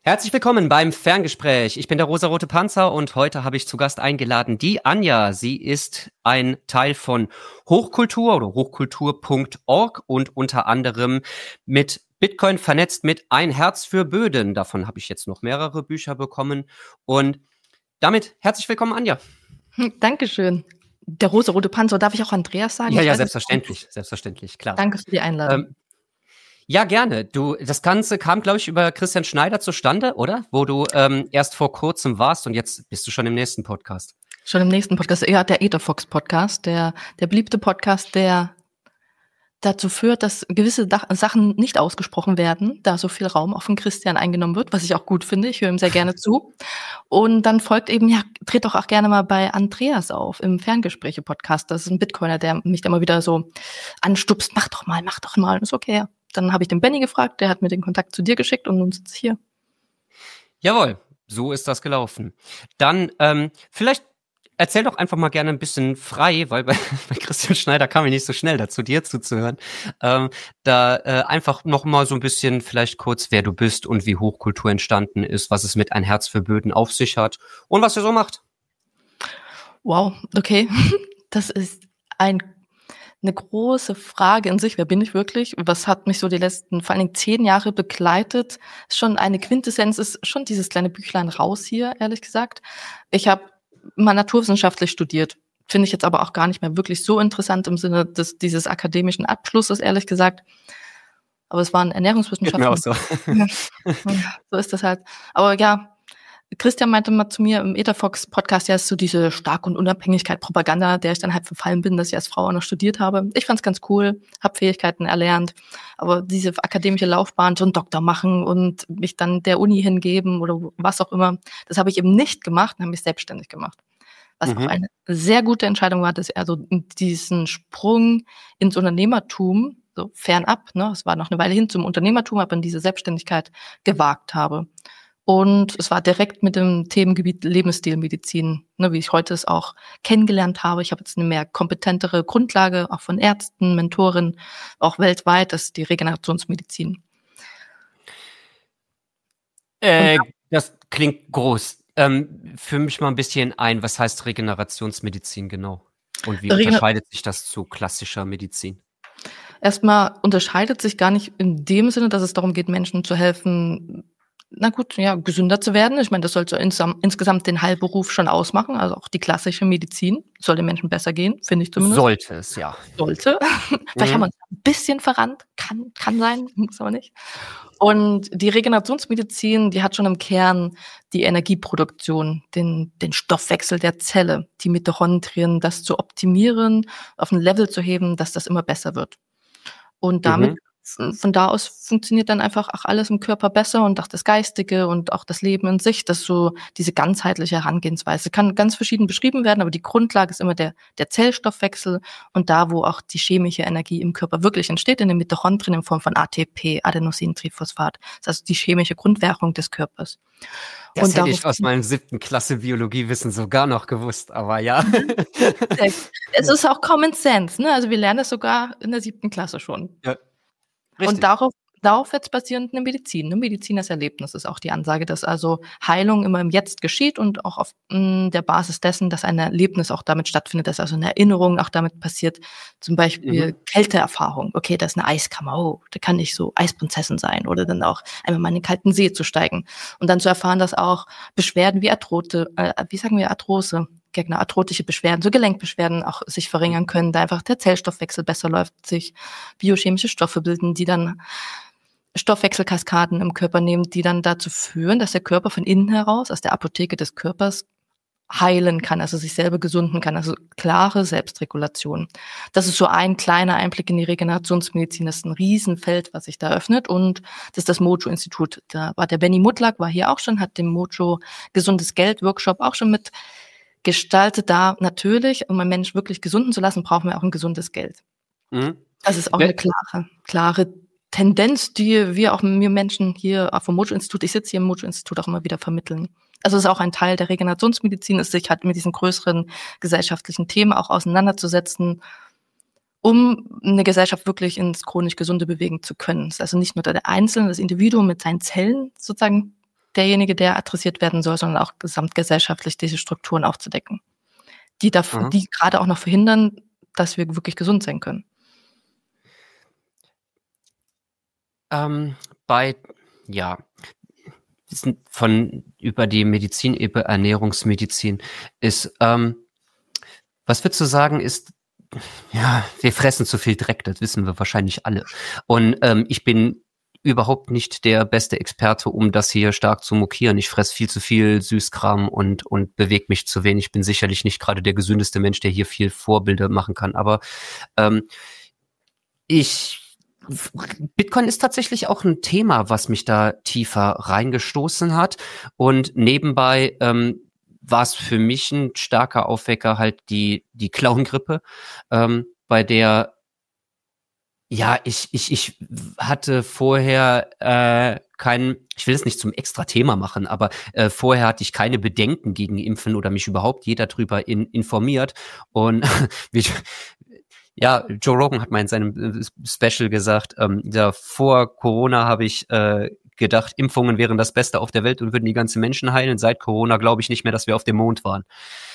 Herzlich willkommen beim Ferngespräch. Ich bin der rosarote Panzer und heute habe ich zu Gast eingeladen die Anja. Sie ist ein Teil von Hochkultur oder hochkultur.org und unter anderem mit Bitcoin vernetzt mit Ein Herz für Böden. Davon habe ich jetzt noch mehrere Bücher bekommen. Und damit herzlich willkommen, Anja. Dankeschön. Der rosarote Panzer, darf ich auch Andreas sagen? Ja, selbstverständlich, klar. Danke für die Einladung. Ja, gerne. Das Ganze kam, glaube ich, über Christian Schneider zustande, oder? Wo du erst vor kurzem warst und jetzt bist du schon im nächsten Podcast. Schon im nächsten Podcast. Ja, der Etherfox-Podcast, der beliebte Podcast, der dazu führt, dass gewisse Sachen nicht ausgesprochen werden, da so viel Raum auch von Christian eingenommen wird, was ich auch gut finde. Ich höre ihm sehr gerne zu. Und dann folgt eben, ja, tritt doch auch gerne mal bei Andreas auf im Ferngespräche-Podcast. Das ist ein Bitcoiner, der mich da mal wieder so anstupst. Mach doch mal. Ist okay, ja. Dann habe ich den Benny gefragt, der hat mir den Kontakt zu dir geschickt und nun sitze ich hier. Jawohl, so ist das gelaufen. Dann vielleicht erzähl doch einfach mal gerne ein bisschen frei, weil bei Christian Schneider kam ich nicht so schnell dazu, dir zuzuhören. Einfach noch mal so ein bisschen vielleicht kurz, wer du bist und wie Hochkultur entstanden ist, was es mit Ein Herz für Böden auf sich hat und was ihr so macht. Wow, okay. Das ist eine große Frage in sich. Wer bin ich wirklich? Was hat mich so die letzten, vor allen Dingen 10 Jahre begleitet? Schon eine Quintessenz ist schon dieses kleine Büchlein raus hier, ehrlich gesagt. Ich habe mal naturwissenschaftlich studiert. Finde ich jetzt aber auch gar nicht mehr wirklich so interessant im Sinne dieses akademischen Abschlusses, ehrlich gesagt. Aber es waren Ernährungswissenschaften. Geht mir auch so. Ja, so ist das halt. Aber ja, Christian meinte mal zu mir im Etherfox-Podcast, ja, ist so diese Stark- und Unabhängigkeit-Propaganda, der ich dann halt verfallen bin, dass ich als Frau auch noch studiert habe. Ich fand's ganz cool, habe Fähigkeiten erlernt, aber diese akademische Laufbahn, so einen Doktor machen und mich dann der Uni hingeben oder was auch immer, das habe ich eben nicht gemacht und habe mich selbstständig gemacht. Was auch eine sehr ggute Entscheidung war, dass ich also diesen Sprung ins Unternehmertum, so fernab, ne, es war noch eine Weile hin zum Unternehmertum, aber in diese Selbstständigkeit gewagt habe. Und es war direkt mit dem Themengebiet Lebensstilmedizin, ne, wie ich heute es auch kennengelernt habe. Ich habe jetzt eine mehr kompetentere Grundlage, auch von Ärzten, Mentoren, auch weltweit, das ist die Regenerationsmedizin. Das klingt groß. Für mich mal ein bisschen ein, was heißt Regenerationsmedizin genau? Und wie unterscheidet sich das zu klassischer Medizin? Erstmal unterscheidet sich gar nicht in dem Sinne, dass es darum geht, Menschen zu helfen, na gut, ja, gesünder zu werden. Ich meine, das sollte insgesamt den Heilberuf schon ausmachen. Also auch die klassische Medizin soll den Menschen besser gehen, finde ich zumindest. Sollte es, ja. Sollte. Vielleicht haben wir uns ein bisschen verrannt. Kann sein, muss aber nicht. Und die Regenerationsmedizin, die hat schon im Kern die Energieproduktion, den Stoffwechsel der Zelle, die Mitochondrien, das zu optimieren, auf ein Level zu heben, dass das immer besser wird. Und damit von da aus funktioniert dann einfach auch alles im Körper besser und auch das Geistige und auch das Leben in sich, das so diese ganzheitliche Herangehensweise kann ganz verschieden beschrieben werden, aber die Grundlage ist immer der Zellstoffwechsel und da, wo auch die chemische Energie im Körper wirklich entsteht, in den Mitochondrien in Form von ATP, Adenosintriphosphat. Das ist also die chemische Grundwährung des Körpers. Das und hätte ich aus meinem 7. Klasse Biologiewissen sogar noch gewusst, aber ja. Es ist auch Common Sense, ne? Also wir lernen es sogar in der 7. Klasse schon. Ja. Richtig. Und darauf jetzt basierend eine Medizin. Eine Medizin als Erlebnis ist auch die Ansage, dass also Heilung immer im Jetzt geschieht und auch auf der Basis dessen, dass ein Erlebnis auch damit stattfindet, dass also eine Erinnerung auch damit passiert. Zum Beispiel Kälteerfahrung. Okay, da ist eine Eiskammer. Oh, da kann ich so Eisprinzessin sein. Oder dann auch einmal mal in den kalten See zu steigen. Und dann zu erfahren, dass auch Beschwerden wie Arthrose, arthrotische Beschwerden, so Gelenkbeschwerden auch sich verringern können, da einfach der Zellstoffwechsel besser läuft, sich biochemische Stoffe bilden, die dann Stoffwechselkaskaden im Körper nehmen, die dann dazu führen, dass der Körper von innen heraus, aus der Apotheke des Körpers, heilen kann, also sich selber gesunden kann, also klare Selbstregulation. Das ist so ein kleiner Einblick in die Regenerationsmedizin, das ist ein Riesenfeld, was sich da öffnet und das ist das Mojo-Institut. Da war der Benny Mutlak, war hier auch schon, hat den Mojo Gesundes Geld Workshop auch schon mit gestaltet. Da natürlich, um einen Menschen wirklich gesunden zu lassen, brauchen wir auch ein gesundes Geld. Das ist auch eine klare Tendenz, die wir Menschen hier vom Mojo-Institut, ich sitze hier im Mojo-Institut, auch immer wieder vermitteln. Also es ist auch ein Teil der Regenerationsmedizin, ist sich halt mit diesen größeren gesellschaftlichen Themen auch auseinanderzusetzen, um eine Gesellschaft wirklich ins chronisch Gesunde bewegen zu können. Das ist also nicht nur der Einzelne, das Individuum mit seinen Zellen sozusagen derjenige, der adressiert werden soll, sondern auch gesamtgesellschaftlich diese Strukturen aufzudecken, die gerade auch noch verhindern, dass wir wirklich gesund sein können. Über die Medizin, über Ernährungsmedizin ist, was würdest du sagen, ist, ja, wir fressen zu viel Dreck, das wissen wir wahrscheinlich alle. Und ich bin überhaupt nicht der beste Experte, um das hier stark zu mokieren. Ich fresse viel zu viel Süßkram und bewege mich zu wenig. Ich bin sicherlich nicht gerade der gesündeste Mensch, der hier viel Vorbilder machen kann. Aber Bitcoin ist tatsächlich auch ein Thema, was mich da tiefer reingestoßen hat. Und nebenbei war es für mich ein starker Aufwecker halt die Clown-Grippe, bei der ich hatte vorher ich will es nicht zum extra Thema machen, aber vorher hatte ich keine Bedenken gegen Impfen oder mich überhaupt jeder drüber informiert. Und Joe Rogan hat mal in seinem Special gesagt, vor Corona habe ich gedacht, Impfungen wären das Beste auf der Welt und würden die ganzen Menschen heilen. Seit Corona glaube ich nicht mehr, dass wir auf dem Mond waren.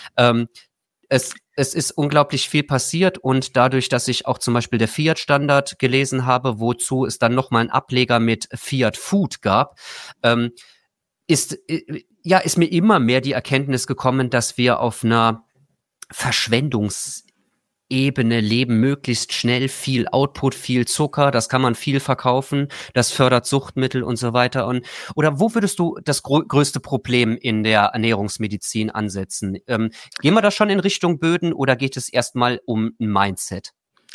Es ist unglaublich viel passiert und dadurch, dass ich auch zum Beispiel der Fiat-Standard gelesen habe, wozu es dann nochmal einen Ableger mit Fiat Food gab, ist mir immer mehr die Erkenntnis gekommen, dass wir auf einer Verschwendungsebene leben, möglichst schnell, viel Output, viel Zucker, das kann man viel verkaufen, das fördert Suchtmittel und so weiter. Oder wo würdest du das größte Problem in der Ernährungsmedizin ansetzen? Gehen wir da schon in Richtung Böden oder geht es erstmal um ein Mindset?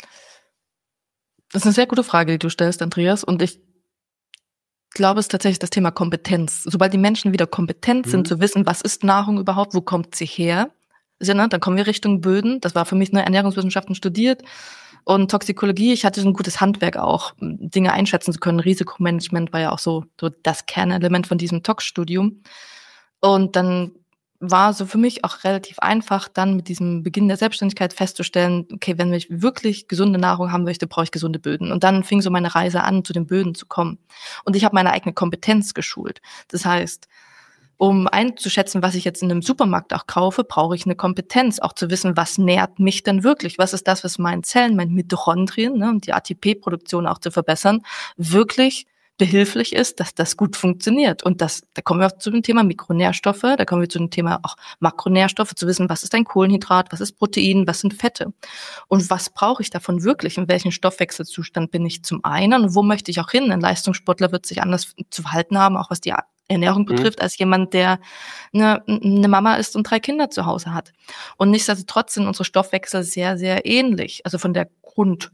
Das ist eine sehr gute Frage, die du stellst, Andreas, und ich glaube, es ist tatsächlich das Thema Kompetenz. Sobald die Menschen wieder kompetent sind, zu wissen, was ist Nahrung überhaupt, wo kommt sie her, dann kommen wir Richtung Böden. Das war für mich Ernährungswissenschaften studiert und Toxikologie. Ich hatte so ein gutes Handwerk auch, Dinge einschätzen zu können. Risikomanagement war ja auch so das Kernelement von diesem Tox-Studium. Und dann war so für mich auch relativ einfach, dann mit diesem Beginn der Selbstständigkeit festzustellen, okay, wenn ich wirklich gesunde Nahrung haben möchte, brauche ich gesunde Böden. Und dann fing so meine Reise an, zu den Böden zu kommen. Und ich habe meine eigene Kompetenz geschult. Das heißt, um einzuschätzen, was ich jetzt in einem Supermarkt auch kaufe, brauche ich eine Kompetenz, auch zu wissen, was nährt mich denn wirklich? Was ist das, was meinen Zellen, meinen Mitochondrien, und die ATP-Produktion auch zu verbessern, wirklich behilflich ist, dass das gut funktioniert. Und da kommen wir auch zu dem Thema Mikronährstoffe, da kommen wir zu dem Thema auch Makronährstoffe, zu wissen, was ist ein Kohlenhydrat, was ist Protein, was sind Fette und was brauche ich davon wirklich, in welchem Stoffwechselzustand bin ich zum einen und wo möchte ich auch hin? Ein Leistungssportler wird sich anders zu verhalten haben, auch was die Ernährung betrifft, als jemand, der eine Mama ist und 3 Kinder zu Hause hat. Und nichtsdestotrotz sind unsere Stoffwechsel sehr, sehr ähnlich, also von der Grundbauart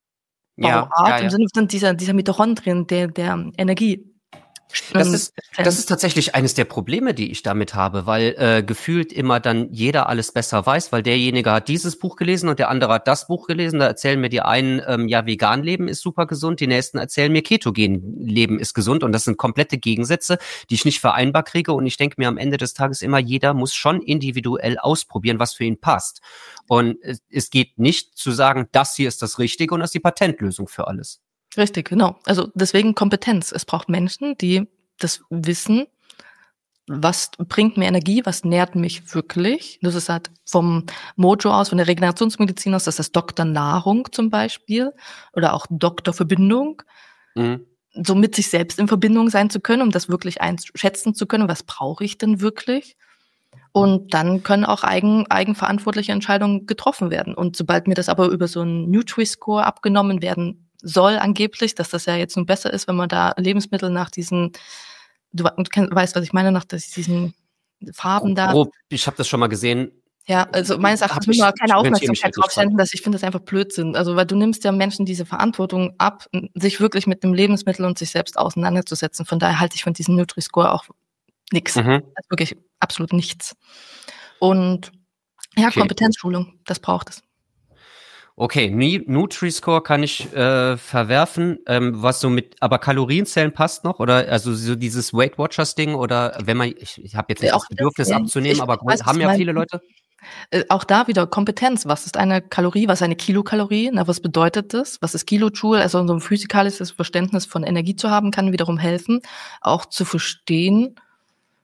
im Sinne von dieser Mitochondrien, der Energie. Das ist tatsächlich eines der Probleme, die ich damit habe, weil gefühlt immer dann jeder alles besser weiß, weil derjenige hat dieses Buch gelesen und der andere hat das Buch gelesen. Da erzählen mir die einen, vegan leben ist super gesund, die nächsten erzählen mir ketogen leben ist gesund und das sind komplette Gegensätze, die ich nicht vereinbar kriege und ich denke mir am Ende des Tages immer, jeder muss schon individuell ausprobieren, was für ihn passt. Und es geht nicht zu sagen, das hier ist das Richtige und das ist die Patentlösung für alles. Richtig, genau. Also deswegen Kompetenz. Es braucht Menschen, die das wissen, was bringt mir Energie, was nährt mich wirklich. Das ist halt vom Mojo aus, von der Regenerationsmedizin aus, das ist das Doktor Nahrung zum Beispiel oder auch Doktor Verbindung. So mit sich selbst in Verbindung sein zu können, um das wirklich einschätzen zu können, was brauche ich denn wirklich? Und dann können auch eigenverantwortliche Entscheidungen getroffen werden. Und sobald mir das aber über so einen Nutri-Score abgenommen werden soll angeblich, dass das ja jetzt nun besser ist, wenn man da Lebensmittel nach diesen, du weißt, was ich meine, nach diesen Farben da. Ich habe das schon mal gesehen. Ja, also meines Erachtens will man keine Aufmerksamkeit drauf senden, dass ich finde das einfach Blödsinn. Also weil du nimmst ja Menschen diese Verantwortung ab, sich wirklich mit dem Lebensmittel und sich selbst auseinanderzusetzen. Von daher halte ich von diesem Nutri-Score auch nichts. Also wirklich absolut nichts. Und Kompetenzschulung, das braucht es. Okay, Nutri-Score kann ich verwerfen, was so aber Kalorienzellen passt noch oder also so dieses Weight Watchers Ding oder wenn man, ich habe jetzt nicht das Bedürfnis abzunehmen, aber haben ja viele Leute. Auch da wieder Kompetenz. Was ist eine Kalorie? Was ist eine Kilokalorie? Was bedeutet das? Was ist Kilojoule? Also so ein physikalisches Verständnis von Energie zu haben, kann wiederum helfen, auch zu verstehen,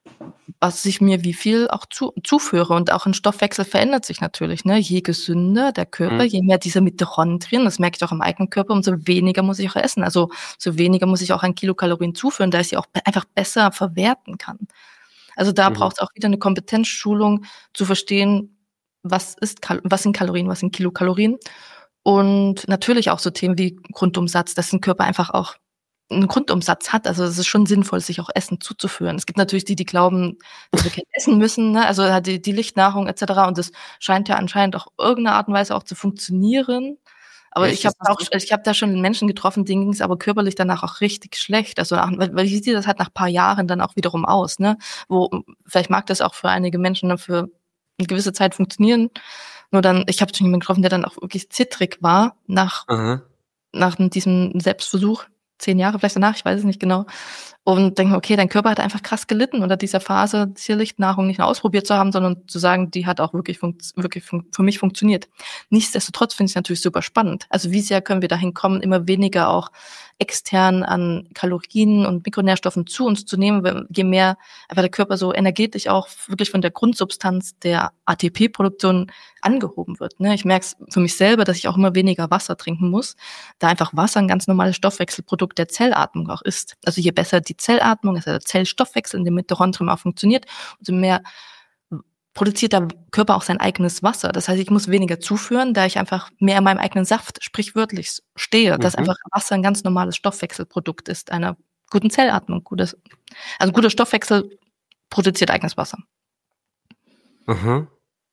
was ich mir wie viel auch zuführe. Und auch ein Stoffwechsel verändert sich natürlich. Ne? Je gesünder der Körper, je mehr diese Mitochondrien, das merke ich auch am eigenen Körper, umso weniger muss ich auch essen. Also so weniger muss ich auch an Kilokalorien zuführen, da ich sie auch einfach besser verwerten kann. Also da braucht es auch wieder eine Kompetenzschulung, zu verstehen, was sind Kalorien, was sind Kilokalorien. Und natürlich auch so Themen wie Grundumsatz, dass ein Körper einfach auch einen Grundumsatz hat. Also es ist schon sinnvoll, sich auch Essen zuzuführen. Es gibt natürlich die glauben, dass wir kein Essen müssen, ne? Also halt die Lichtnahrung etc. Und das scheint ja anscheinend auch irgendeiner Art und Weise auch zu funktionieren. Aber Echt? ich habe da schon Menschen getroffen, denen ging es aber körperlich danach auch richtig schlecht. Also weil wie sieht das halt nach ein paar Jahren dann auch wiederum aus, ne? Wo vielleicht mag das auch für einige Menschen dann für eine gewisse Zeit funktionieren. Nur dann, ich habe schon jemanden getroffen, der dann auch wirklich zittrig war nach diesem Selbstversuch. 10 Jahre vielleicht danach, ich weiß es nicht genau. Und denke, okay, dein Körper hat einfach krass gelitten unter dieser Phase, diese Lichtnahrung nicht nur ausprobiert zu haben, sondern zu sagen, die hat auch wirklich für mich funktioniert. Nichtsdestotrotz finde ich es natürlich super spannend. Also wie sehr können wir dahin kommen, immer weniger auch extern an Kalorien und Mikronährstoffen zu uns zu nehmen, je mehr einfach der Körper so energetisch auch wirklich von der Grundsubstanz der ATP-Produktion angehoben wird. Ne? Ich merke es für mich selber, dass ich auch immer weniger Wasser trinken muss, da einfach Wasser ein ganz normales Stoffwechselprodukt der Zellatmung auch ist. Also je besser die Zellatmung, also der Zellstoffwechsel in dem Mitochondrium auch funktioniert, umso mehr produziert der Körper auch sein eigenes Wasser. Das heißt, ich muss weniger zuführen, da ich einfach mehr in meinem eigenen Saft, sprichwörtlich, stehe, dass einfach Wasser ein ganz normales Stoffwechselprodukt ist, einer guten Zellatmung. Also guter Stoffwechsel produziert eigenes Wasser. Mhm.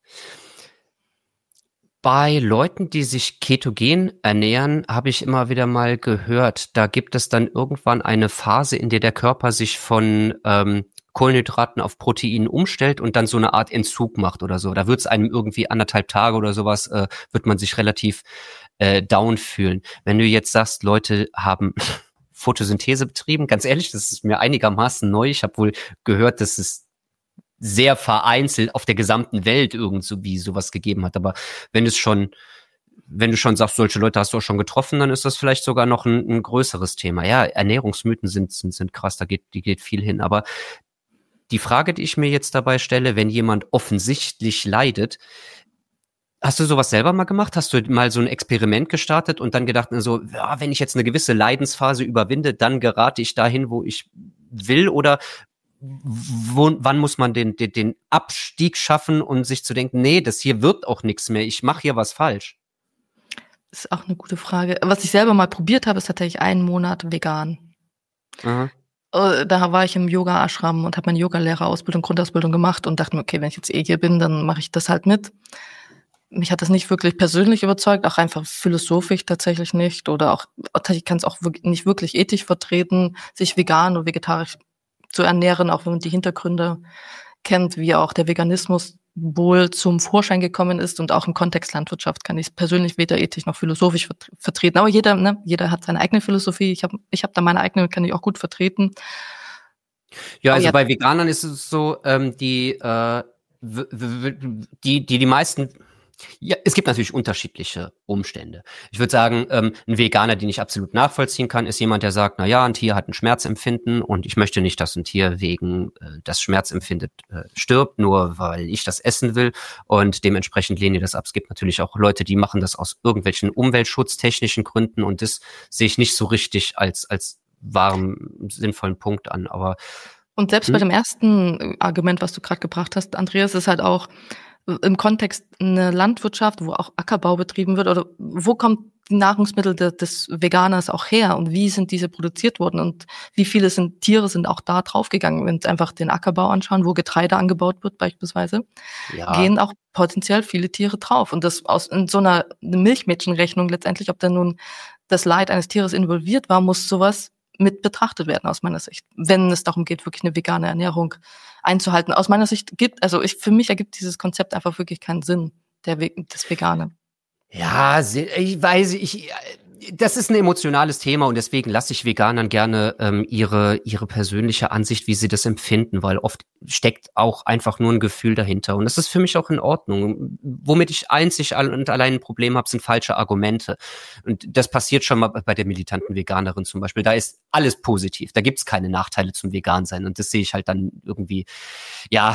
Bei Leuten, die sich ketogen ernähren, habe ich immer wieder mal gehört, da gibt es dann irgendwann eine Phase, in der der Körper sich von Kohlenhydraten auf Protein umstellt und dann so eine Art Entzug macht oder so. Da wird es einem irgendwie 1,5 Tage oder sowas, wird man sich relativ down fühlen. Wenn du jetzt sagst, Leute haben Photosynthese betrieben, ganz ehrlich, das ist mir einigermaßen neu. Ich habe wohl gehört, dass es sehr vereinzelt auf der gesamten Welt irgend so wie sowas gegeben hat. Aber wenn du schon sagst, solche Leute hast du auch schon getroffen, dann ist das vielleicht sogar noch ein größeres Thema. Ja, Ernährungsmythen sind krass, die geht viel hin. Aber die Frage, die ich mir jetzt dabei stelle, wenn jemand offensichtlich leidet, hast du sowas selber mal gemacht? Hast du mal so ein Experiment gestartet und dann gedacht, also, ja, wenn ich jetzt eine gewisse Leidensphase überwinde, dann gerate ich dahin, wo ich will? Oder wann muss man den Abstieg schaffen und sich zu denken, nee, das hier wird auch nichts mehr, ich mache hier was falsch? Das ist auch eine gute Frage. Was ich selber mal probiert habe, ist tatsächlich 1 Monat vegan. Mhm. Da war ich im Yoga-Ashram und habe meine Yogalehrerausbildung, Grundausbildung gemacht und dachte mir, okay, wenn ich jetzt hier bin, dann mache ich das halt mit. Mich hat das nicht wirklich persönlich überzeugt, auch einfach philosophisch tatsächlich nicht. Oder auch, ich kann es auch nicht wirklich ethisch vertreten, sich vegan oder vegetarisch zu ernähren, auch wenn man die Hintergründe kennt, wie auch der Veganismus wohl zum Vorschein gekommen ist. Und auch im Kontext Landwirtschaft kann ich es persönlich weder ethisch noch philosophisch vertreten. Aber jeder hat seine eigene Philosophie. Ich hab da meine eigene, kann ich auch gut vertreten. Ja, also bei Veganern ist es so, die meisten. Ja, es gibt natürlich unterschiedliche Umstände. Ich würde sagen, ein Veganer, den ich absolut nachvollziehen kann, ist jemand, der sagt, na ja, ein Tier hat ein Schmerzempfinden und ich möchte nicht, dass ein Tier wegen das Schmerzempfindet stirbt, nur weil ich das essen will und dementsprechend lehne ich das ab. Es gibt natürlich auch Leute, die machen das aus irgendwelchen umweltschutztechnischen Gründen und das sehe ich nicht so richtig als wahren, sinnvollen Punkt an. Aber und selbst bei dem ersten Argument, was du gerade gebracht hast, Andreas, ist halt auch im Kontext eine Landwirtschaft, wo auch Ackerbau betrieben wird, oder wo kommt die Nahrungsmittel des Veganers auch her und wie sind diese produziert worden und wie viele Tiere sind auch da draufgegangen, wenn wir einfach den Ackerbau anschauen, wo Getreide angebaut wird beispielsweise, gehen auch potenziell viele Tiere drauf und das in so einer Milchmädchenrechnung letztendlich, ob da nun das Leid eines Tieres involviert war, muss sowas mit betrachtet werden aus meiner Sicht, wenn es darum geht, wirklich eine vegane Ernährung einzuhalten. Aus meiner Sicht für mich ergibt dieses Konzept einfach wirklich keinen Sinn, das Vegane. Ja, ich weiß, das ist ein emotionales Thema und deswegen lasse ich Veganern gerne ihre persönliche Ansicht, wie sie das empfinden, weil oft steckt auch einfach nur ein Gefühl dahinter und das ist für mich auch in Ordnung. Womit ich einzig und allein ein Problem habe, sind falsche Argumente und das passiert schon mal bei der militanten Veganerin zum Beispiel. Da ist alles positiv, da gibt's keine Nachteile zum Vegansein und das sehe ich halt dann irgendwie, ja,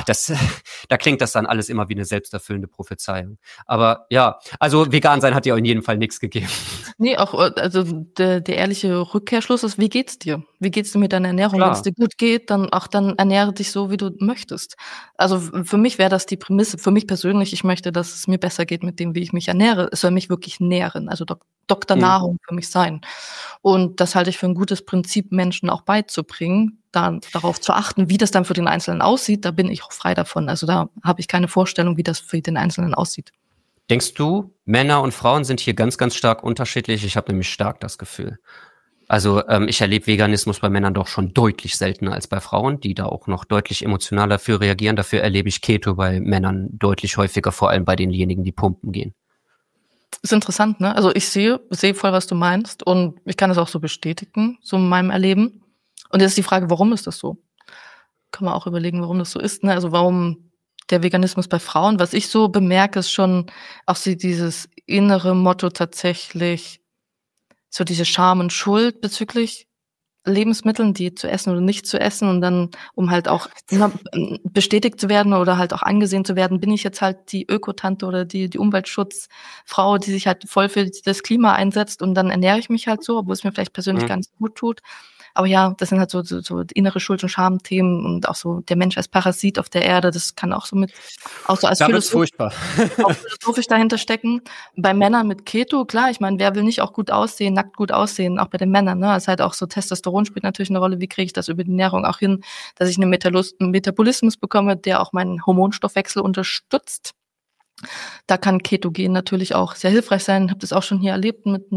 da klingt das dann alles immer wie eine selbsterfüllende Prophezeiung. Aber ja, also Vegansein hat ja in jedem Fall nichts gegeben. Nee, auch, also der ehrliche Rückkehrschluss ist, wie geht's dir? Wie geht's dir mit deiner Ernährung? Wenn es dir gut geht, dann ernähre dich so, wie du möchtest. Also für mich wäre das die Prämisse, für mich persönlich, ich möchte, dass es mir besser geht mit dem, wie ich mich ernähre. Es soll mich wirklich nähren, also Doktor Nahrung für mich sein. Und das halte ich für ein gutes Prinzip, Menschen auch beizubringen, dann darauf zu achten, wie das dann für den Einzelnen aussieht. Da bin ich auch frei davon. Also da habe ich keine Vorstellung, wie das für den Einzelnen aussieht. Denkst du, Männer und Frauen sind hier ganz, ganz stark unterschiedlich? Ich habe nämlich stark das Gefühl. Also ich erlebe Veganismus bei Männern doch schon deutlich seltener als bei Frauen, die da auch noch deutlich emotionaler für reagieren. Dafür erlebe ich Keto bei Männern deutlich häufiger, vor allem bei denjenigen, die pumpen gehen. Ist interessant, ne? Also ich sehe voll, was du meinst und ich kann es auch so bestätigen, so in meinem Erleben. Und jetzt ist die Frage, warum ist das so? Kann man auch überlegen, warum das so ist, ne? Also warum der Veganismus bei Frauen, was ich so bemerke, ist schon auch so dieses innere Motto tatsächlich, so diese Scham und Schuld bezüglich Lebensmitteln, die zu essen oder nicht zu essen und dann, um halt auch bestätigt zu werden oder halt auch angesehen zu werden, bin ich jetzt halt die Ökotante oder die Umweltschutzfrau, die sich halt voll für das Klima einsetzt und dann ernähre ich mich halt so, obwohl es mir vielleicht persönlich gar nicht so gut tut. Aber ja, das sind halt so innere Schuld- und Schamthemen und auch so der Mensch als Parasit auf der Erde, das kann auch so auch so als Da wird's furchtbar. auch philosophisch dahinter stecken. Bei Männern mit Keto, klar, ich meine, wer will nicht auch gut aussehen, nackt gut aussehen, auch bei den Männern, ne? Also halt auch so Testosteron spielt natürlich eine Rolle, wie kriege ich das über die Ernährung auch hin, dass ich einen Metabolismus bekomme, der auch meinen Hormonstoffwechsel unterstützt. Da kann Ketogen natürlich auch sehr hilfreich sein. Ich habe das auch schon hier erlebt mit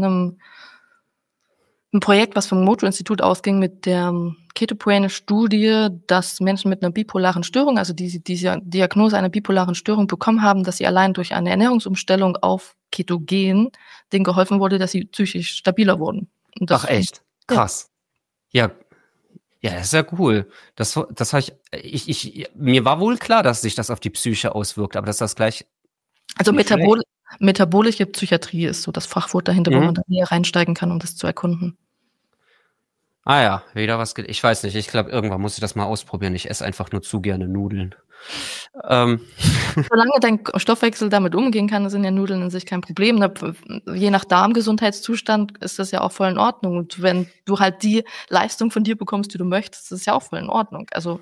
ein Projekt, was vom Moto-Institut ausging mit der Keto-Brain-Studie, dass Menschen mit einer bipolaren Störung, also die diese Diagnose einer bipolaren Störung bekommen haben, dass sie allein durch eine Ernährungsumstellung auf Ketogen denen geholfen wurde, dass sie psychisch stabiler wurden. Und das, Ach echt? Krass. Ja. Ja, das ist ja cool. Das habe mir war wohl klar, dass sich das auf die Psyche auswirkt, aber dass das gleich. Also metabolische Psychiatrie ist so das Fachwort dahinter, wo man da näher reinsteigen kann, um das zu erkunden. Ah ja, wieder was. Ich weiß nicht, ich glaube, irgendwann muss ich das mal ausprobieren. Ich esse einfach nur zu gerne Nudeln. Solange dein Stoffwechsel damit umgehen kann, sind ja Nudeln in sich kein Problem. Je nach Darmgesundheitszustand ist das ja auch voll in Ordnung. Und wenn du halt die Leistung von dir bekommst, die du möchtest, ist das ja auch voll in Ordnung. Also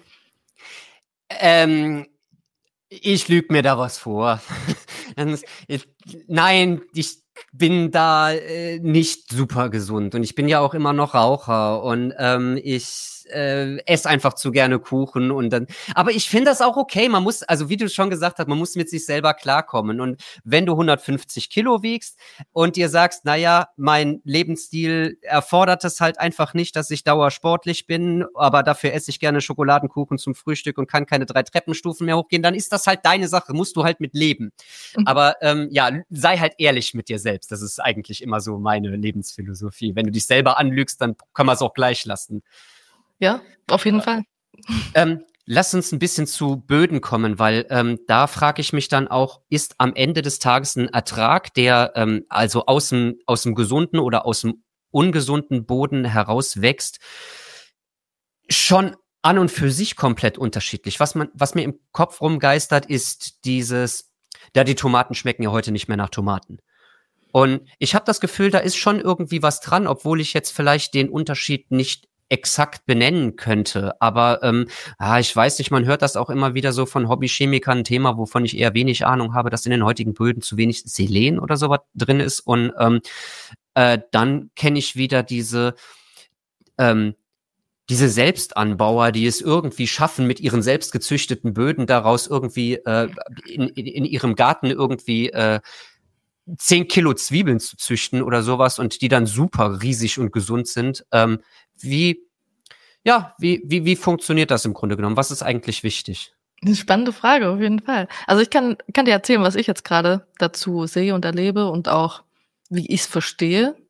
ich lüge mir da was vor. Nein, ich bin da nicht super gesund und ich bin ja auch immer noch Raucher und ich esse einfach zu gerne Kuchen und dann, aber ich finde das auch okay, man muss, also wie du schon gesagt hast, man muss mit sich selber klarkommen und wenn du 150 Kilo wiegst und dir sagst, naja, mein Lebensstil erfordert es halt einfach nicht, dass ich dauersportlich bin, aber dafür esse ich gerne Schokoladenkuchen zum Frühstück und kann keine 3 Treppenstufen mehr hochgehen, dann ist das halt deine Sache, musst du halt mit leben. Aber ja, sei halt ehrlich mit dir selbst, das ist eigentlich immer so meine Lebensphilosophie. Wenn du dich selber anlügst, dann kann man es auch gleich lassen. Ja, auf jeden Fall. Lass uns ein bisschen zu Böden kommen, weil da frage ich mich dann auch, ist am Ende des Tages ein Ertrag, der also aus dem gesunden oder aus dem ungesunden Boden heraus wächst, schon an und für sich komplett unterschiedlich. Was mir im Kopf rumgeistert, ist dieses, da die Tomaten schmecken ja heute nicht mehr nach Tomaten. Und ich habe das Gefühl, da ist schon irgendwie was dran, obwohl ich jetzt vielleicht den Unterschied nicht exakt benennen könnte. Aber ich weiß nicht, man hört das auch immer wieder so von Hobbychemikern, ein Thema, wovon ich eher wenig Ahnung habe, dass in den heutigen Böden zu wenig Selen oder sowas drin ist. Und dann kenne ich wieder diese Selbstanbauer, die es irgendwie schaffen, mit ihren selbst gezüchteten Böden daraus irgendwie in ihrem Garten irgendwie 10 Kilo Zwiebeln zu züchten oder sowas und die dann super riesig und gesund sind. Wie funktioniert das im Grunde genommen? Was ist eigentlich wichtig? Eine spannende Frage, auf jeden Fall. Also ich kann dir erzählen, was ich jetzt gerade dazu sehe und erlebe und auch, wie ich es verstehe.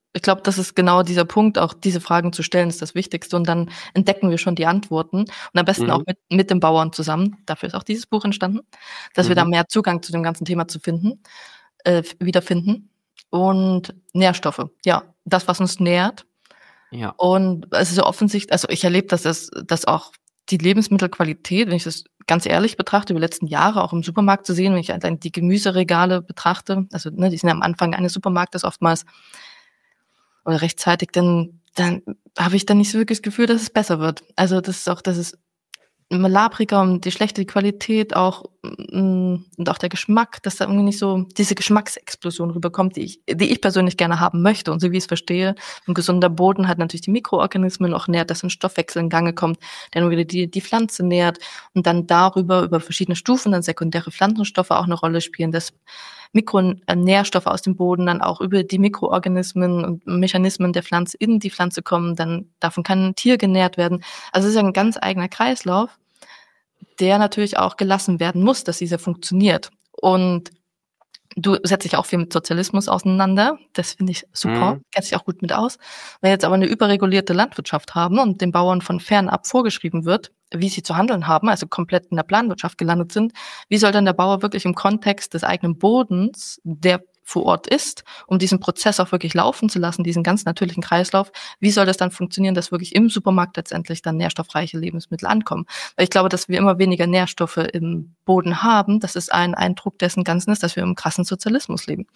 ich glaube, das ist genau dieser Punkt, auch diese Fragen zu stellen, ist das Wichtigste. Und dann entdecken wir schon die Antworten. Und am besten auch mit den Bauern zusammen. Dafür ist auch dieses Buch entstanden, dass wir da mehr Zugang zu dem ganzen Thema wiederfinden. Und Nährstoffe, ja, das, was uns nährt. Ja. Und es ist so offensichtlich, also ich erlebe, dass auch die Lebensmittelqualität, wenn ich das ganz ehrlich betrachte, über die letzten Jahre auch im Supermarkt zu sehen, wenn ich allein die Gemüseregale betrachte, also die sind ja am Anfang eines Supermarktes oftmals oder rechtzeitig, dann habe ich dann nicht so wirklich das Gefühl, dass es besser wird. Also dass es malabriger und die schlechte Qualität auch und auch der Geschmack, dass da irgendwie nicht so diese Geschmacksexplosion rüberkommt, die ich persönlich gerne haben möchte. Und so wie ich es verstehe, ein gesunder Boden hat natürlich die Mikroorganismen auch nährt, dass ein Stoffwechsel in Gange kommt, der nur wieder die Pflanze nährt und dann darüber über verschiedene Stufen dann sekundäre Pflanzenstoffe auch eine Rolle spielen, dass Mikronährstoffe aus dem Boden dann auch über die Mikroorganismen und Mechanismen der Pflanze in die Pflanze kommen, dann davon kann ein Tier genährt werden. Also es ist ja ein ganz eigener Kreislauf, der natürlich auch gelassen werden muss, dass dieser funktioniert. Und du setzt dich auch viel mit Sozialismus auseinander. Das finde ich super. Kennst dich auch gut mit aus. Wenn wir jetzt aber eine überregulierte Landwirtschaft haben und den Bauern von fernab vorgeschrieben wird, wie sie zu handeln haben, also komplett in der Planwirtschaft gelandet sind, wie soll dann der Bauer wirklich im Kontext des eigenen Bodens, der vor Ort ist, um diesen Prozess auch wirklich laufen zu lassen, diesen ganz natürlichen Kreislauf, wie soll das dann funktionieren, dass wirklich im Supermarkt letztendlich dann nährstoffreiche Lebensmittel ankommen? Weil ich glaube, dass wir immer weniger Nährstoffe im Boden haben, das ist ein Eindruck dessen Ganzen ist, dass wir im krassen Sozialismus leben.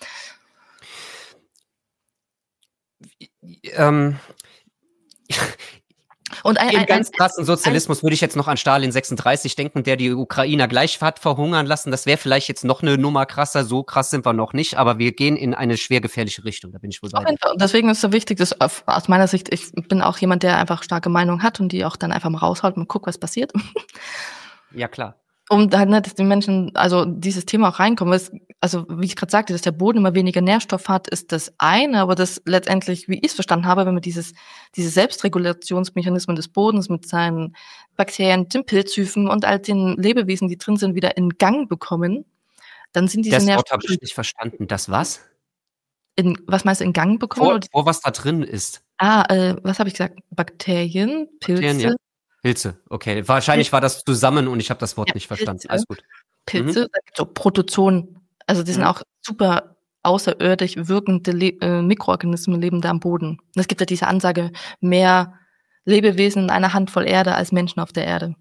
Und im ganz krassen Sozialismus würde ich jetzt noch an Stalin 36 denken, der die Ukrainer gleich hat verhungern lassen. Das wäre vielleicht jetzt noch eine Nummer krasser. So krass sind wir noch nicht, aber wir gehen in eine schwer gefährliche Richtung. Da bin ich wohl bei dir. Deswegen ist es so wichtig, dass aus meiner Sicht, ich bin auch jemand, der einfach starke Meinung hat und die auch dann einfach mal raushaut und guckt, was passiert. Ja, klar. Und halt, dass die Menschen, also dieses Thema auch reinkommen. Also wie ich gerade sagte, dass der Boden immer weniger Nährstoff hat, ist das eine, aber das letztendlich, wie ich es verstanden habe, wenn man diese Selbstregulationsmechanismen des Bodens mit seinen Bakterien, den Pilzhyphen und all den Lebewesen, die drin sind, wieder in Gang bekommen, dann sind diese Nährstoffe... Das Wort habe ich nicht verstanden. Das was? Was meinst du, in Gang bekommen? Wo was da drin ist. Was habe ich gesagt? Bakterien, Pilze... Bakterien, ja. Pilze, okay. Wahrscheinlich war das zusammen und ich habe das Wort nicht verstanden. Pilze. Alles gut. Pilze, da gibt's so Protozoen. Also die sind auch super außerirdisch wirkende Mikroorganismen leben da am Boden. Und es gibt ja diese Ansage, mehr Lebewesen in einer Handvoll Erde als Menschen auf der Erde.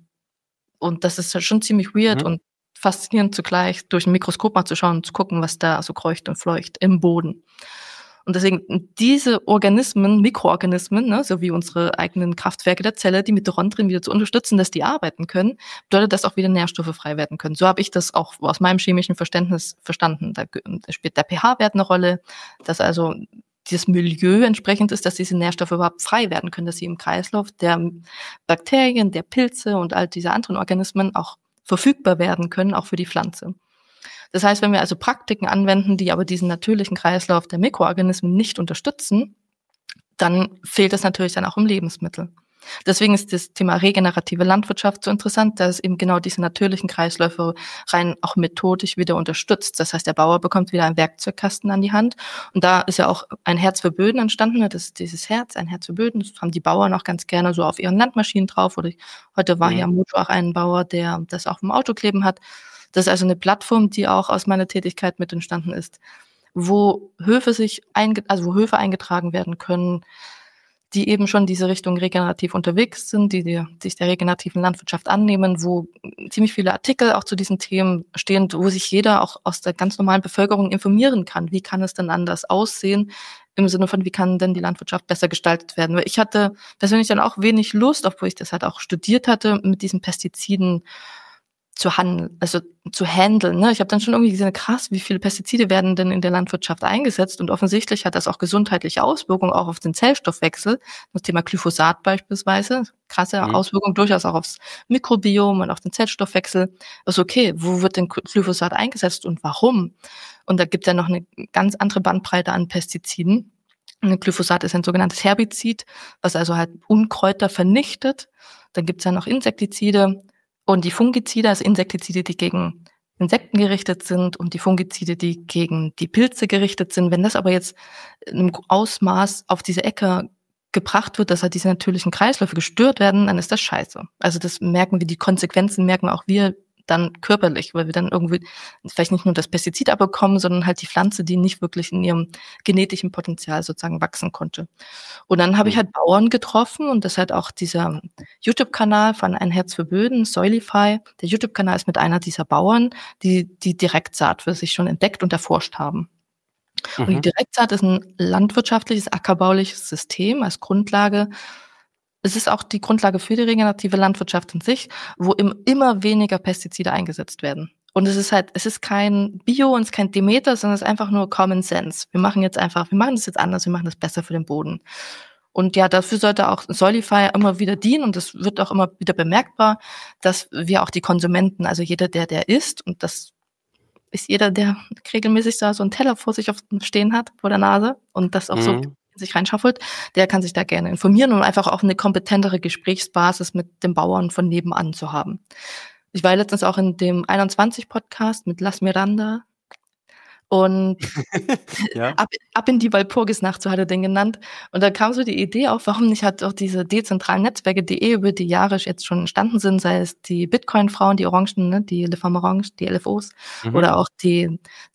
Und das ist schon ziemlich weird und faszinierend zugleich, durch ein Mikroskop mal zu schauen und zu gucken, was da so kreucht und fleucht im Boden. Und deswegen diese Organismen, Mikroorganismen, ne, so wie unsere eigenen Kraftwerke der Zelle, die Mitochondrien wieder zu unterstützen, dass die arbeiten können, bedeutet, dass auch wieder Nährstoffe frei werden können. So habe ich das auch aus meinem chemischen Verständnis verstanden. Da spielt der pH-Wert eine Rolle, dass also dieses Milieu entsprechend ist, dass diese Nährstoffe überhaupt frei werden können, dass sie im Kreislauf der Bakterien, der Pilze und all diese anderen Organismen auch verfügbar werden können, auch für die Pflanze. Das heißt, wenn wir also Praktiken anwenden, die aber diesen natürlichen Kreislauf der Mikroorganismen nicht unterstützen, dann fehlt es natürlich dann auch im Lebensmittel. Deswegen ist das Thema regenerative Landwirtschaft so interessant, dass es eben genau diese natürlichen Kreisläufe rein auch methodisch wieder unterstützt. Das heißt, der Bauer bekommt wieder einen Werkzeugkasten an die Hand. Und da ist ja auch ein Herz für Böden entstanden. Das ist dieses Herz, ein Herz für Böden. Das haben die Bauern auch ganz gerne so auf ihren Landmaschinen drauf. Oder heute war hier am Motor auch ein Bauer, der das auf dem Auto kleben hat. Das ist also eine Plattform, die auch aus meiner Tätigkeit mit entstanden ist, wo Höfe eingetragen werden können, die eben schon diese Richtung regenerativ unterwegs sind, die sich der regenerativen Landwirtschaft annehmen, wo ziemlich viele Artikel auch zu diesen Themen stehen, wo sich jeder auch aus der ganz normalen Bevölkerung informieren kann. Wie kann es denn anders aussehen? Im Sinne von, wie kann denn die Landwirtschaft besser gestaltet werden? Weil ich hatte persönlich dann auch wenig Lust, obwohl ich das halt auch studiert hatte, mit diesen Pestiziden zu handeln, also zu handeln. Ne? Ich habe dann schon irgendwie gesehen, krass, wie viele Pestizide werden denn in der Landwirtschaft eingesetzt? Und offensichtlich hat das auch gesundheitliche Auswirkungen, auch auf den Zellstoffwechsel. Das Thema Glyphosat beispielsweise, krasse Auswirkungen durchaus auch aufs Mikrobiom und auf den Zellstoffwechsel. Also okay, wo wird denn Glyphosat eingesetzt und warum? Und da gibt es ja noch eine ganz andere Bandbreite an Pestiziden. Glyphosat ist ein sogenanntes Herbizid, was also halt Unkräuter vernichtet. Dann gibt es ja noch Insektizide. Und die Fungizide, also Insektizide, die gegen Insekten gerichtet sind und die Fungizide, die gegen die Pilze gerichtet sind. Wenn das aber jetzt in einem Ausmaß auf diese Äcker gebracht wird, dass halt diese natürlichen Kreisläufe gestört werden, dann ist das scheiße. Also das merken wir, die Konsequenzen merken auch wir dann körperlich, weil wir dann irgendwie vielleicht nicht nur das Pestizid abbekommen, sondern halt die Pflanze, die nicht wirklich in ihrem genetischen Potenzial sozusagen wachsen konnte. Und dann habe ich halt Bauern getroffen und das hat auch dieser YouTube-Kanal von Ein Herz für Böden, Soilify. Der YouTube-Kanal ist mit einer dieser Bauern, die Direktsaat für sich schon entdeckt und erforscht haben. Und die Direktsaat ist ein landwirtschaftliches, ackerbauliches System als Grundlage. Es ist auch die Grundlage für die regenerative Landwirtschaft in sich, wo immer weniger Pestizide eingesetzt werden. Und es ist kein Bio und es ist kein Demeter, sondern es ist einfach nur Common Sense. Wir machen das jetzt anders, wir machen das besser für den Boden. Und ja, dafür sollte auch Soilify immer wieder dienen und es wird auch immer wieder bemerkbar, dass wir auch die Konsumenten, also jeder, der isst, und das ist jeder, der regelmäßig so einen Teller vor sich stehen hat, vor der Nase und das auch so sich reinschaufelt, der kann sich da gerne informieren und einfach auch eine kompetentere Gesprächsbasis mit dem Bauern von nebenan zu haben. Ich war letztens auch in dem 21-Podcast mit Las Miranda und ja. ab in die Walpurgisnacht, so hat er den genannt. Und da kam so die Idee auf, warum nicht halt auch diese dezentralen Netzwerke, die über die Jahre jetzt schon entstanden sind, sei es die Bitcoin-Frauen, die Orangen, ne, die Le Femmes Orange, die LFOs, oder auch die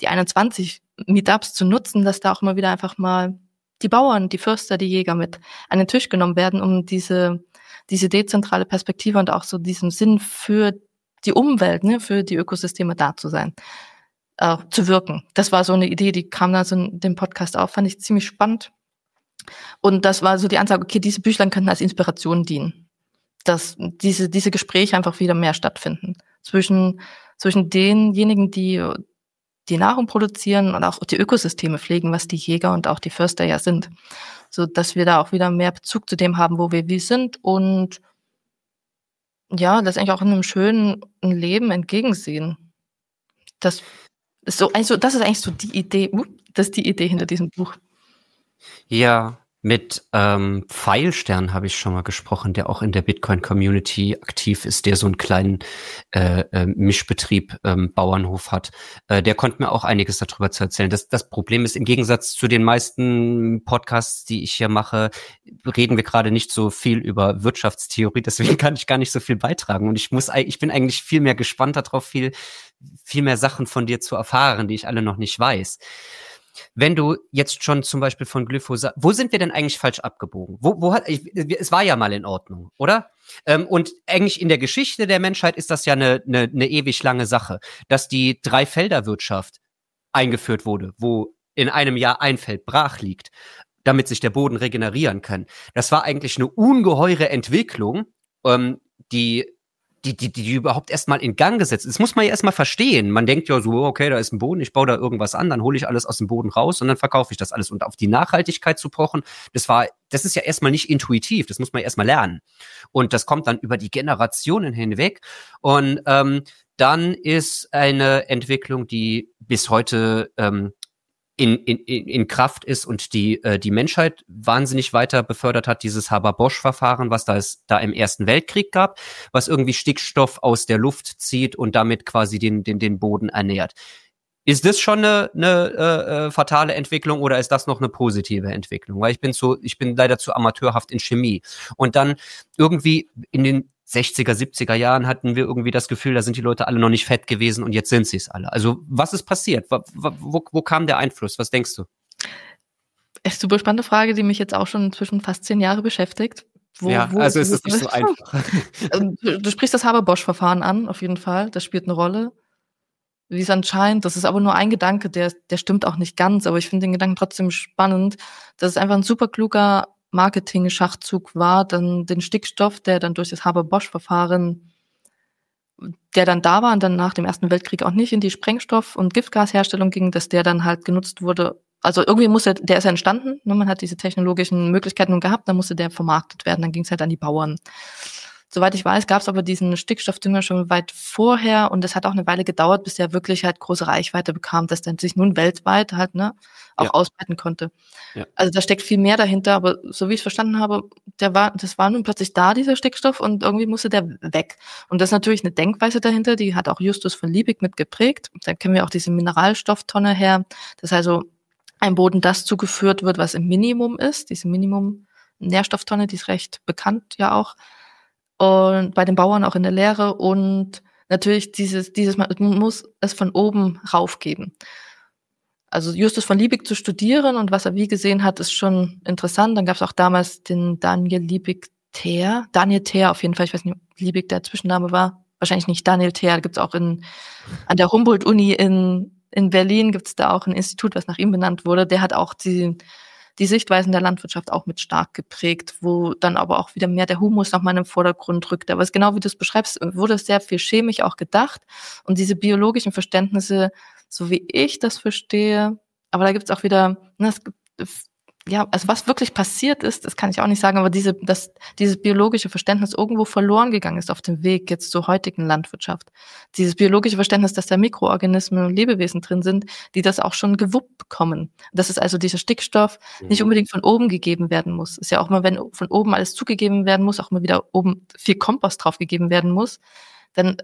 21 Meetups zu nutzen, dass da auch immer wieder einfach mal die Bauern, die Förster, die Jäger mit an den Tisch genommen werden, um diese dezentrale Perspektive und auch so diesen Sinn für die Umwelt, ne, für die Ökosysteme da zu sein, zu wirken. Das war so eine Idee, die kam da so in dem Podcast auf, fand ich ziemlich spannend. Und das war so die Ansage, okay, diese Büchlein könnten als Inspiration dienen, dass diese Gespräche einfach wieder mehr stattfinden zwischen denjenigen, die Nahrung produzieren und auch die Ökosysteme pflegen, was die Jäger und auch die Förster ja sind. So dass wir da auch wieder mehr Bezug zu dem haben, wo wir sind und ja, das eigentlich auch in einem schönen Leben entgegensehen. Das ist eigentlich so die Idee, das ist die Idee hinter diesem Buch. Ja, mit Pfeilstern habe ich schon mal gesprochen, der auch in der Bitcoin-Community aktiv ist, der so einen kleinen Mischbetrieb, Bauernhof hat. Der konnte mir auch einiges darüber zu erzählen. Das Problem ist, im Gegensatz zu den meisten Podcasts, die ich hier mache, reden wir gerade nicht so viel über Wirtschaftstheorie, deswegen kann ich gar nicht so viel beitragen. Und ich bin eigentlich viel mehr gespannt darauf, viel mehr Sachen von dir zu erfahren, die ich alle noch nicht weiß. Wenn du jetzt schon zum Beispiel von Glyphosat, wo sind wir denn eigentlich falsch abgebogen? Es war ja mal in Ordnung, oder? Und eigentlich in der Geschichte der Menschheit ist das ja eine ewig lange Sache, dass die Dreifelderwirtschaft eingeführt wurde, wo in einem Jahr ein Feld brach liegt, damit sich der Boden regenerieren kann. Das war eigentlich eine ungeheure Entwicklung, die überhaupt erstmal in Gang gesetzt ist. Das muss man ja erstmal verstehen. Man denkt ja so, okay, da ist ein Boden, ich baue da irgendwas an, dann hole ich alles aus dem Boden raus und dann verkaufe ich das alles. Und auf die Nachhaltigkeit zu pochen, das ist ja erstmal nicht intuitiv, das muss man erstmal lernen. Und das kommt dann über die Generationen hinweg. Und dann ist eine Entwicklung, die bis heute in Kraft ist und die Menschheit wahnsinnig weiter befördert hat, dieses Haber-Bosch-Verfahren, was da im Ersten Weltkrieg gab, was irgendwie Stickstoff aus der Luft zieht und damit quasi den Boden ernährt. Ist das schon eine fatale Entwicklung oder ist das noch eine positive Entwicklung? Weil ich bin leider zu amateurhaft in Chemie. Und dann irgendwie in den 60er, 70er Jahren hatten wir irgendwie das Gefühl, da sind die Leute alle noch nicht fett gewesen und jetzt sind sie es alle. Also was ist passiert? Wo kam der Einfluss? Was denkst du? Echt super spannende Frage, die mich jetzt auch schon inzwischen fast 10 Jahre beschäftigt. Also ist es nicht so einfach. Du sprichst das Haber-Bosch-Verfahren an, auf jeden Fall. Das spielt eine Rolle. Wie es anscheinend, das ist aber nur ein Gedanke, der stimmt auch nicht ganz, aber ich finde den Gedanken trotzdem spannend. Das ist einfach ein super kluger Marketing-Schachzug war, dann den Stickstoff, der dann durch das Haber-Bosch-Verfahren, der dann da war und dann nach dem Ersten Weltkrieg auch nicht in die Sprengstoff- und Giftgasherstellung ging, dass der dann halt genutzt wurde. Also irgendwie der ist ja entstanden, ne? Man hat diese technologischen Möglichkeiten nun gehabt, dann musste der vermarktet werden, dann ging es halt an die Bauern. Soweit ich weiß, gab es aber diesen Stickstoffdünger schon weit vorher und es hat auch eine Weile gedauert, bis der wirklich halt große Reichweite bekam, dass der sich nun weltweit halt auch ausbreiten konnte. Ja. Also da steckt viel mehr dahinter, aber so wie ich es verstanden habe, das war nun plötzlich da, dieser Stickstoff, und irgendwie musste der weg. Und das ist natürlich eine Denkweise dahinter, die hat auch Justus von Liebig mit geprägt. Da kennen wir auch diese Mineralstofftonne her, dass also ein Boden das zugeführt wird, was im Minimum ist, diese Minimum-Nährstofftonne, die ist recht bekannt ja auch. Und bei den Bauern auch in der Lehre, und natürlich man muss es von oben rauf geben. Also Justus von Liebig zu studieren und was er wie gesehen hat, ist schon interessant. Dann gab es auch damals den Daniel Liebig-Thaer. Daniel Thaer auf jeden Fall, ich weiß nicht, ob Liebig der Zwischenname war. Wahrscheinlich nicht Daniel Thaer, gibt's auch an der Humboldt-Uni in Berlin, gibt's da auch ein Institut, was nach ihm benannt wurde. Der hat auch die Sichtweisen der Landwirtschaft auch mit stark geprägt, wo dann aber auch wieder mehr der Humus nochmal in den Vordergrund rückt. Aber es genau wie du es beschreibst, wurde sehr viel chemisch auch gedacht. Und diese biologischen Verständnisse, so wie ich das verstehe, aber da gibt's auch wieder, also was wirklich passiert ist, das kann ich auch nicht sagen, aber dieses biologische Verständnis irgendwo verloren gegangen ist auf dem Weg jetzt zur heutigen Landwirtschaft. Dieses biologische Verständnis, dass da Mikroorganismen und Lebewesen drin sind, die das auch schon gewuppt bekommen. Dass es also dieser Stickstoff nicht unbedingt von oben gegeben werden muss. Ist ja auch mal, wenn von oben alles zugegeben werden muss, auch mal wieder oben viel Kompost drauf gegeben werden muss, dann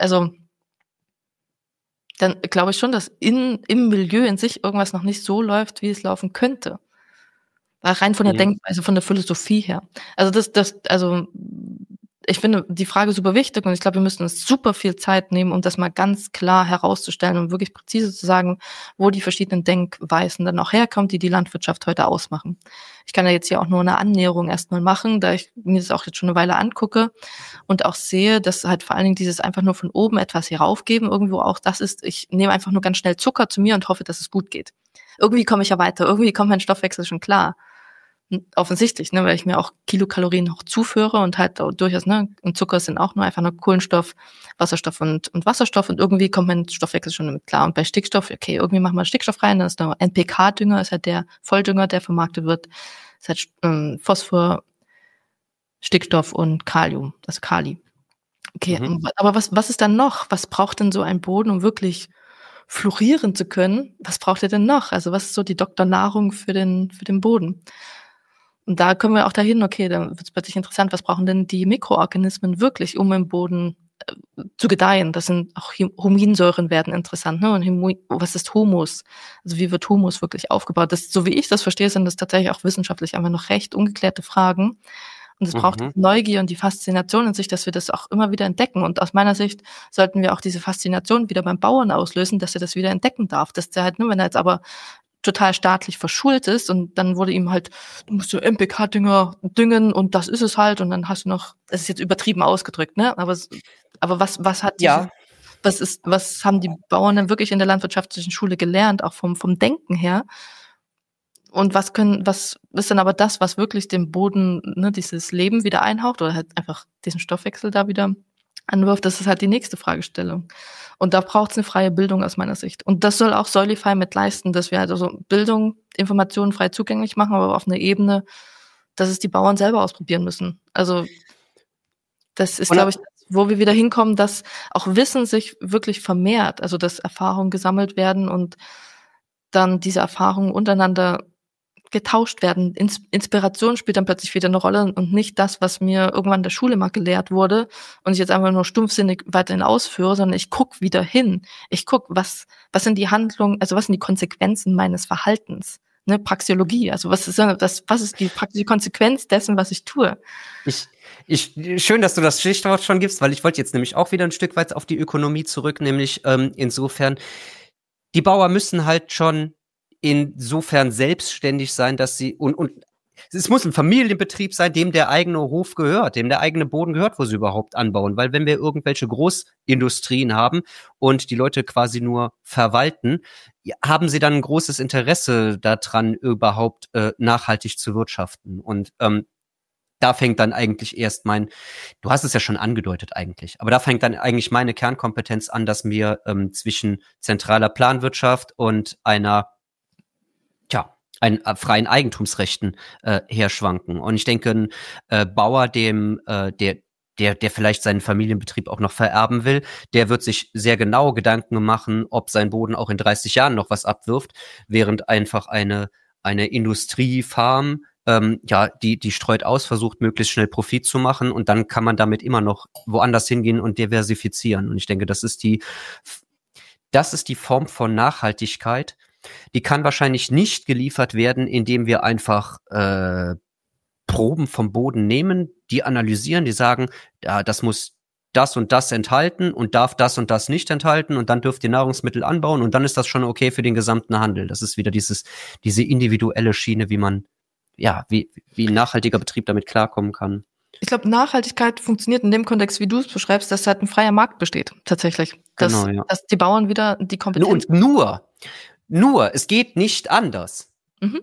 glaube ich schon, dass im Milieu in sich irgendwas noch nicht so läuft, wie es laufen könnte. Rein von der Denkweise, von der Philosophie her. Also ich finde die Frage super wichtig und ich glaube, wir müssen uns super viel Zeit nehmen, um das mal ganz klar herauszustellen und wirklich präzise zu sagen, wo die verschiedenen Denkweisen dann auch herkommen, die Landwirtschaft heute ausmachen. Ich kann ja jetzt hier auch nur eine Annäherung erstmal machen, da ich mir das auch jetzt schon eine Weile angucke und auch sehe, dass halt vor allen Dingen dieses einfach nur von oben etwas heraufgeben irgendwo auch das ist, ich nehme einfach nur ganz schnell Zucker zu mir und hoffe, dass es gut geht. Irgendwie komme ich ja weiter, irgendwie kommt mein Stoffwechsel schon klar. Offensichtlich, weil ich mir auch Kilokalorien noch zuführe und halt durchaus, und Zucker sind auch nur einfach nur Kohlenstoff, Wasserstoff und Wasserstoff und irgendwie kommt mein Stoffwechsel schon damit klar. Und bei Stickstoff, okay, irgendwie machen wir Stickstoff rein, dann ist noch NPK-Dünger, ist halt der Volldünger, der vermarktet wird, ist halt Phosphor, Stickstoff und Kalium, also Kali. Okay, aber was ist dann noch? Was braucht denn so ein Boden, um wirklich florieren zu können? Was braucht er denn noch? Also was ist so die Doktornahrung für den Boden? Und da kommen wir auch dahin, okay, dann wird es plötzlich interessant, was brauchen denn die Mikroorganismen wirklich, um im Boden zu gedeihen? Das sind auch Huminsäuren werden interessant, Und was ist Humus? Also wie wird Humus wirklich aufgebaut? Das, so wie ich das verstehe, sind das tatsächlich auch wissenschaftlich einfach noch recht ungeklärte Fragen. Und es braucht die Neugier und die Faszination in sich, dass wir das auch immer wieder entdecken. Und aus meiner Sicht sollten wir auch diese Faszination wieder beim Bauern auslösen, dass er das wieder entdecken darf. Dass der halt, wenn er jetzt aber total staatlich verschult ist und dann wurde ihm halt, du musst so NPK-Dünger düngen und das ist es halt und dann hast du noch, das ist jetzt übertrieben ausgedrückt, aber was hat was haben die Bauern denn wirklich in der landwirtschaftlichen Schule gelernt, auch vom Denken her? Und was ist dann aber das, was wirklich dem Boden, dieses Leben wieder einhaucht oder halt einfach diesen Stoffwechsel da wieder anwirft? Das ist halt die nächste Fragestellung. Und da braucht es eine freie Bildung aus meiner Sicht. Und das soll auch Soilify mit leisten, dass wir halt also Bildung, Informationen frei zugänglich machen, aber auf einer Ebene, dass es die Bauern selber ausprobieren müssen. Also das ist, glaube ich, wo wir wieder hinkommen, dass auch Wissen sich wirklich vermehrt, also dass Erfahrungen gesammelt werden und dann diese Erfahrungen untereinander getauscht werden. Inspiration spielt dann plötzlich wieder eine Rolle und nicht das, was mir irgendwann in der Schule mal gelehrt wurde und ich jetzt einfach nur stumpfsinnig weiterhin ausführe, sondern ich gucke wieder hin. Ich gucke, was sind die Handlungen, also was sind die Konsequenzen meines Verhaltens? Praxeologie, also was ist die praktische Konsequenz dessen, was ich tue? Schön, dass du das Stichwort schon gibst, weil ich wollte jetzt nämlich auch wieder ein Stück weit auf die Ökonomie zurück, nämlich insofern, die Bauern müssen halt schon insofern selbstständig sein, dass sie und es muss ein Familienbetrieb sein, dem der eigene Hof gehört, dem der eigene Boden gehört, wo sie überhaupt anbauen. Weil wenn wir irgendwelche Großindustrien haben und die Leute quasi nur verwalten, haben sie dann ein großes Interesse daran, überhaupt nachhaltig zu wirtschaften. Und da fängt dann eigentlich erst du hast es ja schon angedeutet eigentlich, aber da fängt dann eigentlich meine Kernkompetenz an, dass mir zwischen zentraler Planwirtschaft und freien Eigentumsrechten herschwanken. Und ich denke, ein Bauer, dem der vielleicht seinen Familienbetrieb auch noch vererben will, der wird sich sehr genau Gedanken machen, ob sein Boden auch in 30 Jahren noch was abwirft, während einfach eine Industriefarm, die streut aus, versucht möglichst schnell Profit zu machen und dann kann man damit immer noch woanders hingehen und diversifizieren. Und ich denke, das ist die Form von Nachhaltigkeit. Die kann wahrscheinlich nicht geliefert werden, indem wir einfach Proben vom Boden nehmen, die analysieren, die sagen, ja, das muss das und das enthalten und darf das und das nicht enthalten und dann dürft ihr Nahrungsmittel anbauen und dann ist das schon okay für den gesamten Handel. Das ist wieder diese individuelle Schiene, wie man, wie ein nachhaltiger Betrieb damit klarkommen kann. Ich glaube, Nachhaltigkeit funktioniert in dem Kontext, wie du es beschreibst, dass halt ein freier Markt besteht, tatsächlich. Dass die Bauern wieder die Kompetenz... Und nur, es geht nicht anders. Mhm.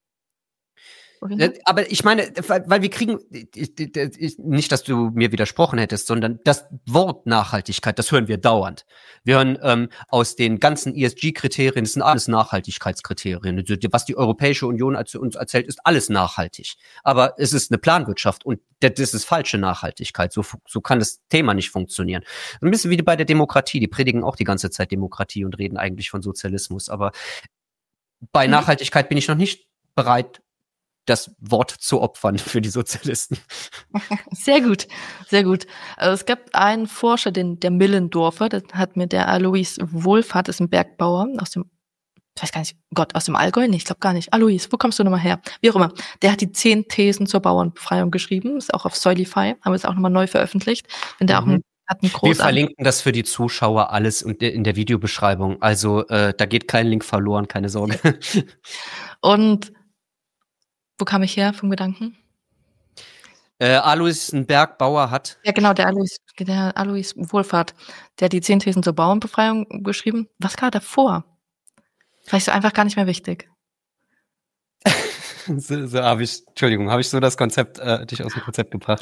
Aber ich meine, weil wir kriegen, nicht, dass du mir widersprochen hättest, sondern das Wort Nachhaltigkeit, das hören wir dauernd. Wir hören aus den ganzen ESG-Kriterien, das sind alles Nachhaltigkeitskriterien. Was die Europäische Union uns erzählt, ist alles nachhaltig. Aber es ist eine Planwirtschaft und das ist falsche Nachhaltigkeit. So kann das Thema nicht funktionieren. Ein bisschen wie bei der Demokratie. Die predigen auch die ganze Zeit Demokratie und reden eigentlich von Sozialismus. Aber bei Nachhaltigkeit bin ich noch nicht bereit, das Wort zu opfern für die Sozialisten. Sehr gut, sehr gut. Also es gab einen Forscher, der Millendorfer, das hat mir der Alois Wohlfahrt, ist ein Bergbauer aus dem, ich weiß gar nicht, aus dem Allgäu? Nee, ich glaube gar nicht. Alois, wo kommst du nochmal her? Wie auch immer. Der hat die 10 Thesen zur Bauernbefreiung geschrieben, ist auch auf Soilify, haben wir es auch nochmal neu veröffentlicht. Hat einen wir verlinken das für die Zuschauer alles in der Videobeschreibung. Also da geht kein Link verloren, keine Sorge. Und wo kam ich her vom Gedanken? Alois ein Bergbauer hat. Ja, genau, der Alois Wohlfahrt, der hat die 10 Thesen zur Bauernbefreiung geschrieben. Was war davor? Vielleicht so einfach gar nicht mehr wichtig. so habe ich so das Konzept, dich aus dem Konzept gebracht.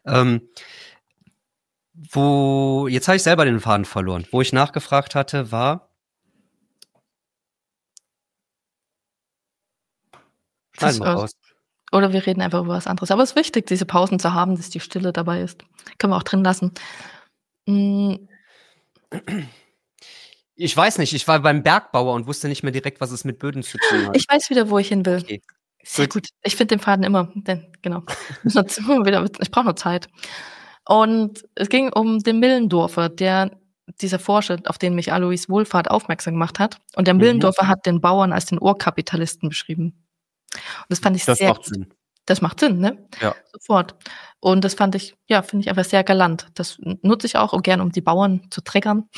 Jetzt habe ich selber den Faden verloren. Wo ich nachgefragt hatte, war. Schneiden wir raus. Oder wir reden einfach über was anderes. Aber es ist wichtig, diese Pausen zu haben, dass die Stille dabei ist. Können wir auch drin lassen. Ich weiß nicht, ich war beim Bergbauer und wusste nicht mehr direkt, was es mit Böden zu tun hat. Ich weiß wieder, wo ich hin will. Okay. Sehr gut. Ich finde den Faden immer. Genau. Ich brauche nur Zeit. Und es ging um den Millendorfer, dieser Forscher, auf den mich Alois Wohlfahrt aufmerksam gemacht hat. Und der Millendorfer hat den Bauern als den Urkapitalisten beschrieben. Und das fand ich sehr gut. Sinn. Das macht Sinn, ne? Ja. Sofort. Und das finde ich einfach sehr galant. Das nutze ich auch gern, um die Bauern zu triggern.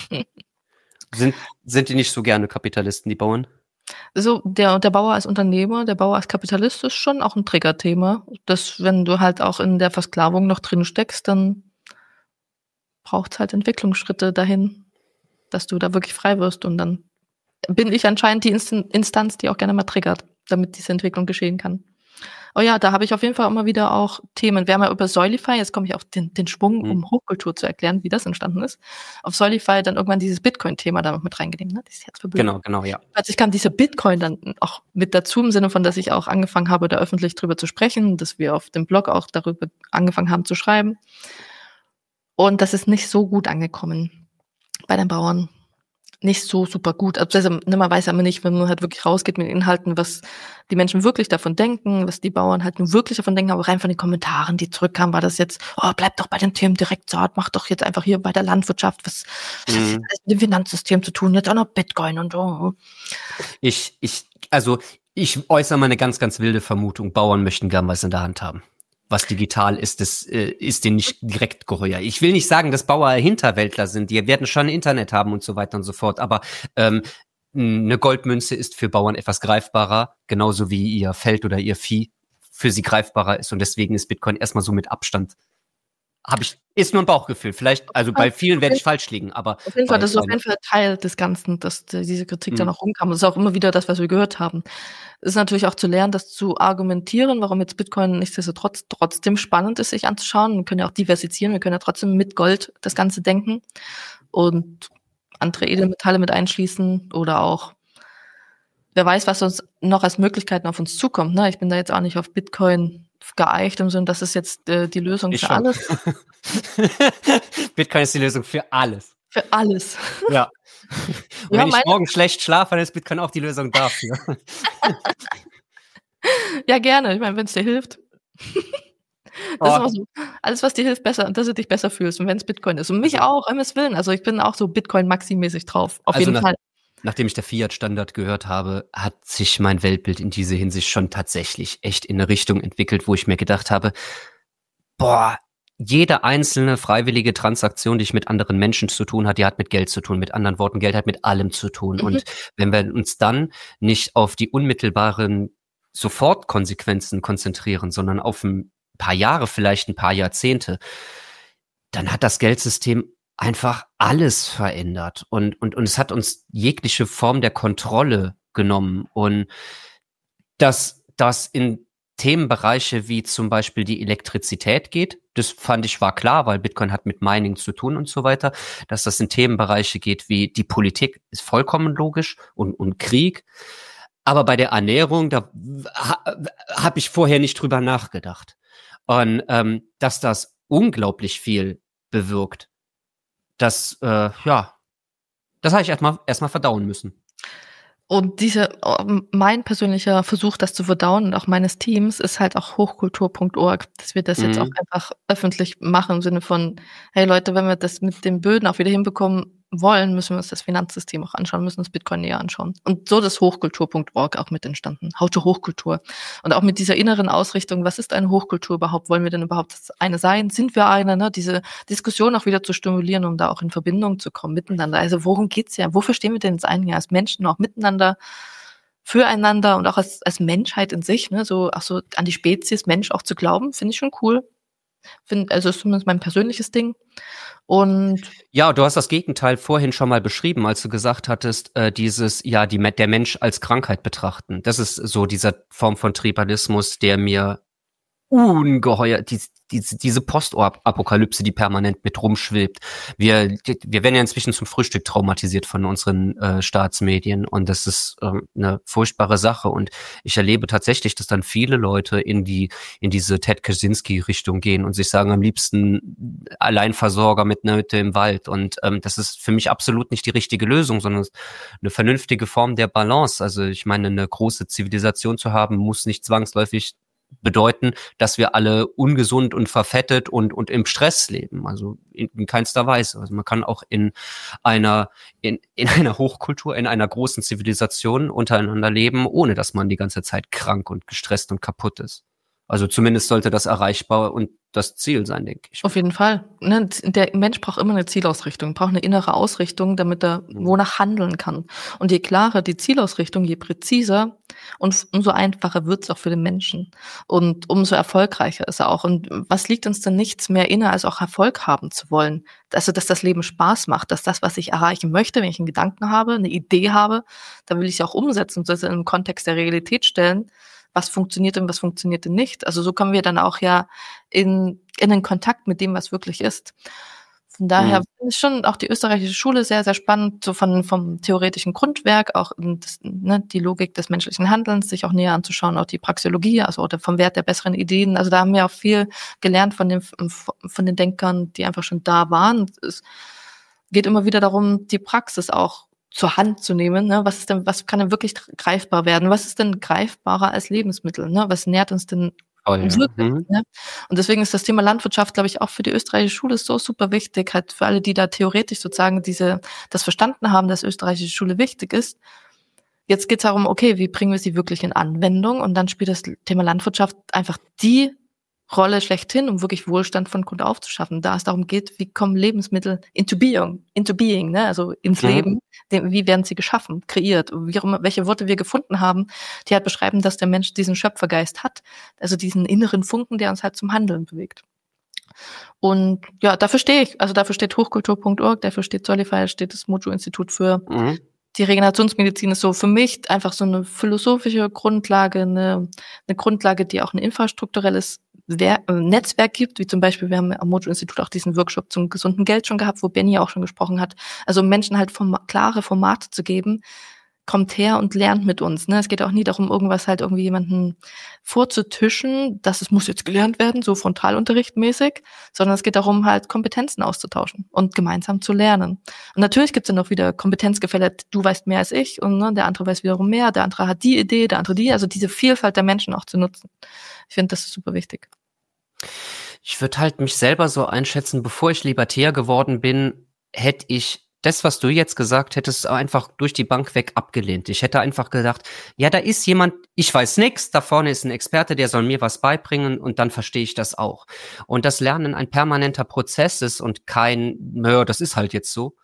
Sind die nicht so gerne Kapitalisten, die Bauern? So, der Bauer als Unternehmer, der Bauer als Kapitalist ist schon auch ein Triggerthema. Das, wenn du halt auch in der Versklavung noch drin steckst, dann braucht es halt Entwicklungsschritte dahin, dass du da wirklich frei wirst. Und dann bin ich anscheinend die Instanz, die auch gerne mal triggert, damit diese Entwicklung geschehen kann. Oh ja, da habe ich auf jeden Fall immer wieder auch Themen. Wir haben ja über Soilify, jetzt komme ich auf den Schwung, um Hochkultur zu erklären, wie das entstanden ist. Auf Soilify dann irgendwann dieses Bitcoin-Thema da mit reingenommen, ne? Dieses Herzverbindung. Genau, ja. Plötzlich kam diese Bitcoin dann auch mit dazu, im Sinne von, dass ich auch angefangen habe, da öffentlich drüber zu sprechen, dass wir auf dem Blog auch darüber angefangen haben zu schreiben. Und das ist nicht so gut angekommen bei den Bauern. Nicht so super gut. Also man weiß aber nicht, wenn man halt wirklich rausgeht mit Inhalten, was die Menschen wirklich davon denken, was die Bauern halt nur wirklich davon denken, aber rein von den Kommentaren, die zurückkamen, war das jetzt, bleib doch bei den Themen direkt zart, mach doch jetzt einfach hier bei der Landwirtschaft, was hat das mit dem Finanzsystem zu tun, jetzt auch noch Bitcoin und so. Ich äußere mal eine ganz, ganz wilde Vermutung, Bauern möchten gern was in der Hand haben. Was digital ist, das ist denen nicht direkt geheuer. Ich will nicht sagen, dass Bauer Hinterwäldler sind, die werden schon Internet haben und so weiter und so fort, aber eine Goldmünze ist für Bauern etwas greifbarer, genauso wie ihr Feld oder ihr Vieh für sie greifbarer ist und deswegen ist Bitcoin erstmal so mit Abstand. Ist nur ein Bauchgefühl. Vielleicht, also bei vielen werde ich falsch liegen, aber. Auf jeden Fall, das ist auf jeden Fall Teil des Ganzen, dass diese Kritik dann auch rumkam. Das ist auch immer wieder das, was wir gehört haben. Es ist natürlich auch zu lernen, das zu argumentieren, warum jetzt Bitcoin nichtsdestotrotz trotzdem spannend ist, sich anzuschauen. Wir können ja auch diversifizieren, wir können ja trotzdem mit Gold das Ganze denken und andere Edelmetalle mit einschließen oder auch wer weiß, was uns noch als Möglichkeiten auf uns zukommt. Ne? Ich bin da jetzt auch nicht auf Bitcoin geeicht im Sinne, das ist jetzt die Lösung Ich für schon. alles. Bitcoin ist die Lösung für alles. Für alles. Ja. Und Ja, wenn ich morgen schlecht schlafe, dann ist Bitcoin auch die Lösung dafür. ja, gerne. Ich meine, wenn es dir hilft. Das ist immer so, alles, was dir hilft, besser, dass du dich besser fühlst. Und wenn es Bitcoin ist. Und mich auch, Willen. Also ich bin auch so Bitcoin-Maxi-mäßig drauf. Auf jeden Fall. Nachdem ich der Fiat-Standard gehört habe, hat sich mein Weltbild in diese Hinsicht schon tatsächlich echt in eine Richtung entwickelt, wo ich mir gedacht habe, boah, jede einzelne freiwillige Transaktion, die ich mit anderen Menschen zu tun hat, die hat mit Geld zu tun. Mit anderen Worten, Geld hat mit allem zu tun. Und wenn wir uns dann nicht auf die unmittelbaren Sofortkonsequenzen konzentrieren, sondern auf ein paar Jahre, vielleicht ein paar Jahrzehnte, dann hat das Geldsystem einfach alles verändert und es hat uns jegliche Form der Kontrolle genommen und dass das in Themenbereiche wie zum Beispiel die Elektrizität geht, das fand ich war klar, weil Bitcoin hat mit Mining zu tun und so weiter, dass das in Themenbereiche geht wie die Politik, ist vollkommen logisch und Krieg, aber bei der Ernährung, da habe ich vorher nicht drüber nachgedacht und dass das unglaublich viel bewirkt. Das habe ich erstmal verdauen müssen. Und mein persönlicher Versuch, das zu verdauen und auch meines Teams, ist halt auch hochkultur.org, dass wir das jetzt auch einfach öffentlich machen im Sinne von, hey Leute, wenn wir das mit den Böden auch wieder hinbekommen wollen, müssen wir uns das Finanzsystem auch anschauen, müssen uns Bitcoin näher anschauen. Und so ist hochkultur.org auch mit entstanden. How to Hochkultur. Und auch mit dieser inneren Ausrichtung, was ist eine Hochkultur überhaupt? Wollen wir denn überhaupt eine sein? Sind wir eine? Ne? Diese Diskussion auch wieder zu stimulieren, um da auch in Verbindung zu kommen miteinander. Also worum geht's ja? Wofür stehen wir denn jetzt eigentlich als Menschen auch miteinander, füreinander und auch als Menschheit in sich, ne? So auch so an die Spezies Mensch auch zu glauben, finde ich schon cool. Also ist zumindest mein persönliches Ding. Und ja, du hast das Gegenteil vorhin schon mal beschrieben, als du gesagt hattest, der Mensch als Krankheit betrachten. Das ist so dieser Form von Tribalismus, der mir ungeheuer, diese Postapokalypse, die permanent mit rumschwebt. Wir werden ja inzwischen zum Frühstück traumatisiert von unseren Staatsmedien und das ist eine furchtbare Sache und ich erlebe tatsächlich, dass dann viele Leute in diese Ted Kaczynski-Richtung gehen und sich sagen, am liebsten Alleinversorger mit dem Wald und das ist für mich absolut nicht die richtige Lösung, sondern eine vernünftige Form der Balance. Also ich meine, eine große Zivilisation zu haben, muss nicht zwangsläufig bedeuten, dass wir alle ungesund und verfettet und im Stress leben. Also in keinster Weise. Also man kann auch in einer Hochkultur, in einer großen Zivilisation untereinander leben, ohne dass man die ganze Zeit krank und gestresst und kaputt ist. Also zumindest sollte das erreichbar und das Ziel sein, denke ich. Auf jeden Fall. Ne, der Mensch braucht immer eine Zielausrichtung, braucht eine innere Ausrichtung, damit er wonach handeln kann. Und je klarer die Zielausrichtung, je präziser und umso einfacher wird es auch für den Menschen. Und umso erfolgreicher ist er auch. Und was liegt uns denn nichts mehr inne, als auch Erfolg haben zu wollen? Also, dass das Leben Spaß macht, dass das, was ich erreichen möchte, wenn ich einen Gedanken habe, eine Idee habe, dann will ich es auch umsetzen und das im Kontext der Realität stellen. Was funktioniert und was funktioniert denn nicht. Also so kommen wir dann auch ja in den Kontakt mit dem, was wirklich ist. Von daher finde ich schon auch die österreichische Schule sehr, sehr spannend, so vom theoretischen Grundwerk, auch die Logik des menschlichen Handelns, sich auch näher anzuschauen, auch die Praxeologie, also oder vom Wert der besseren Ideen. Also da haben wir auch viel gelernt von den Denkern, die einfach schon da waren. Es geht immer wieder darum, die Praxis auch zur Hand zu nehmen, ne? Was kann denn wirklich greifbar werden? Was ist denn greifbarer als Lebensmittel? Ne? Was nährt uns denn wirklich? Ne? Und deswegen ist das Thema Landwirtschaft, glaube ich, auch für die österreichische Schule so super wichtig, halt für alle, die da theoretisch sozusagen das verstanden haben, dass österreichische Schule wichtig ist. Jetzt geht es darum, okay, wie bringen wir sie wirklich in Anwendung? Und dann spielt das Thema Landwirtschaft einfach die Rolle schlechthin, um wirklich Wohlstand von Grund auf zu schaffen. Da es darum geht, wie kommen Lebensmittel into being, ne? Also ins Leben. Wie werden sie geschaffen, kreiert? Welche Worte wir gefunden haben, die halt beschreiben, dass der Mensch diesen Schöpfergeist hat. Also diesen inneren Funken, der uns halt zum Handeln bewegt. Und ja, dafür stehe ich. Also dafür steht hochkultur.org, dafür steht Solify, steht das Mojo-Institut für die Regenerationsmedizin ist so für mich einfach so eine philosophische Grundlage, eine Grundlage, die auch ein infrastrukturelles Netzwerk gibt, wie zum Beispiel, wir haben am Mojo-Institut auch diesen Workshop zum gesunden Geld schon gehabt, wo Benny auch schon gesprochen hat. Also Menschen halt klare Formate zu geben, kommt her und lernt mit uns. Ne? Es geht auch nie darum, irgendwas halt irgendwie jemanden vorzutischen, dass es muss jetzt gelernt werden, so frontalunterrichtmäßig, sondern es geht darum, halt Kompetenzen auszutauschen und gemeinsam zu lernen. Und natürlich gibt es dann auch wieder Kompetenzgefälle, du weißt mehr als ich und ne, der andere weiß wiederum mehr, der andere hat die Idee, der andere die, also diese Vielfalt der Menschen auch zu nutzen. Ich finde, das ist super wichtig. Ich würde halt mich selber so einschätzen, bevor ich Libertär geworden bin, hätte ich das, was du jetzt gesagt hättest, einfach durch die Bank weg abgelehnt. Ich hätte einfach gedacht, ja, da ist jemand, ich weiß nix, da vorne ist ein Experte, der soll mir was beibringen und dann verstehe ich das auch. Und das Lernen ein permanenter Prozess ist und kein, naja, das ist halt jetzt so.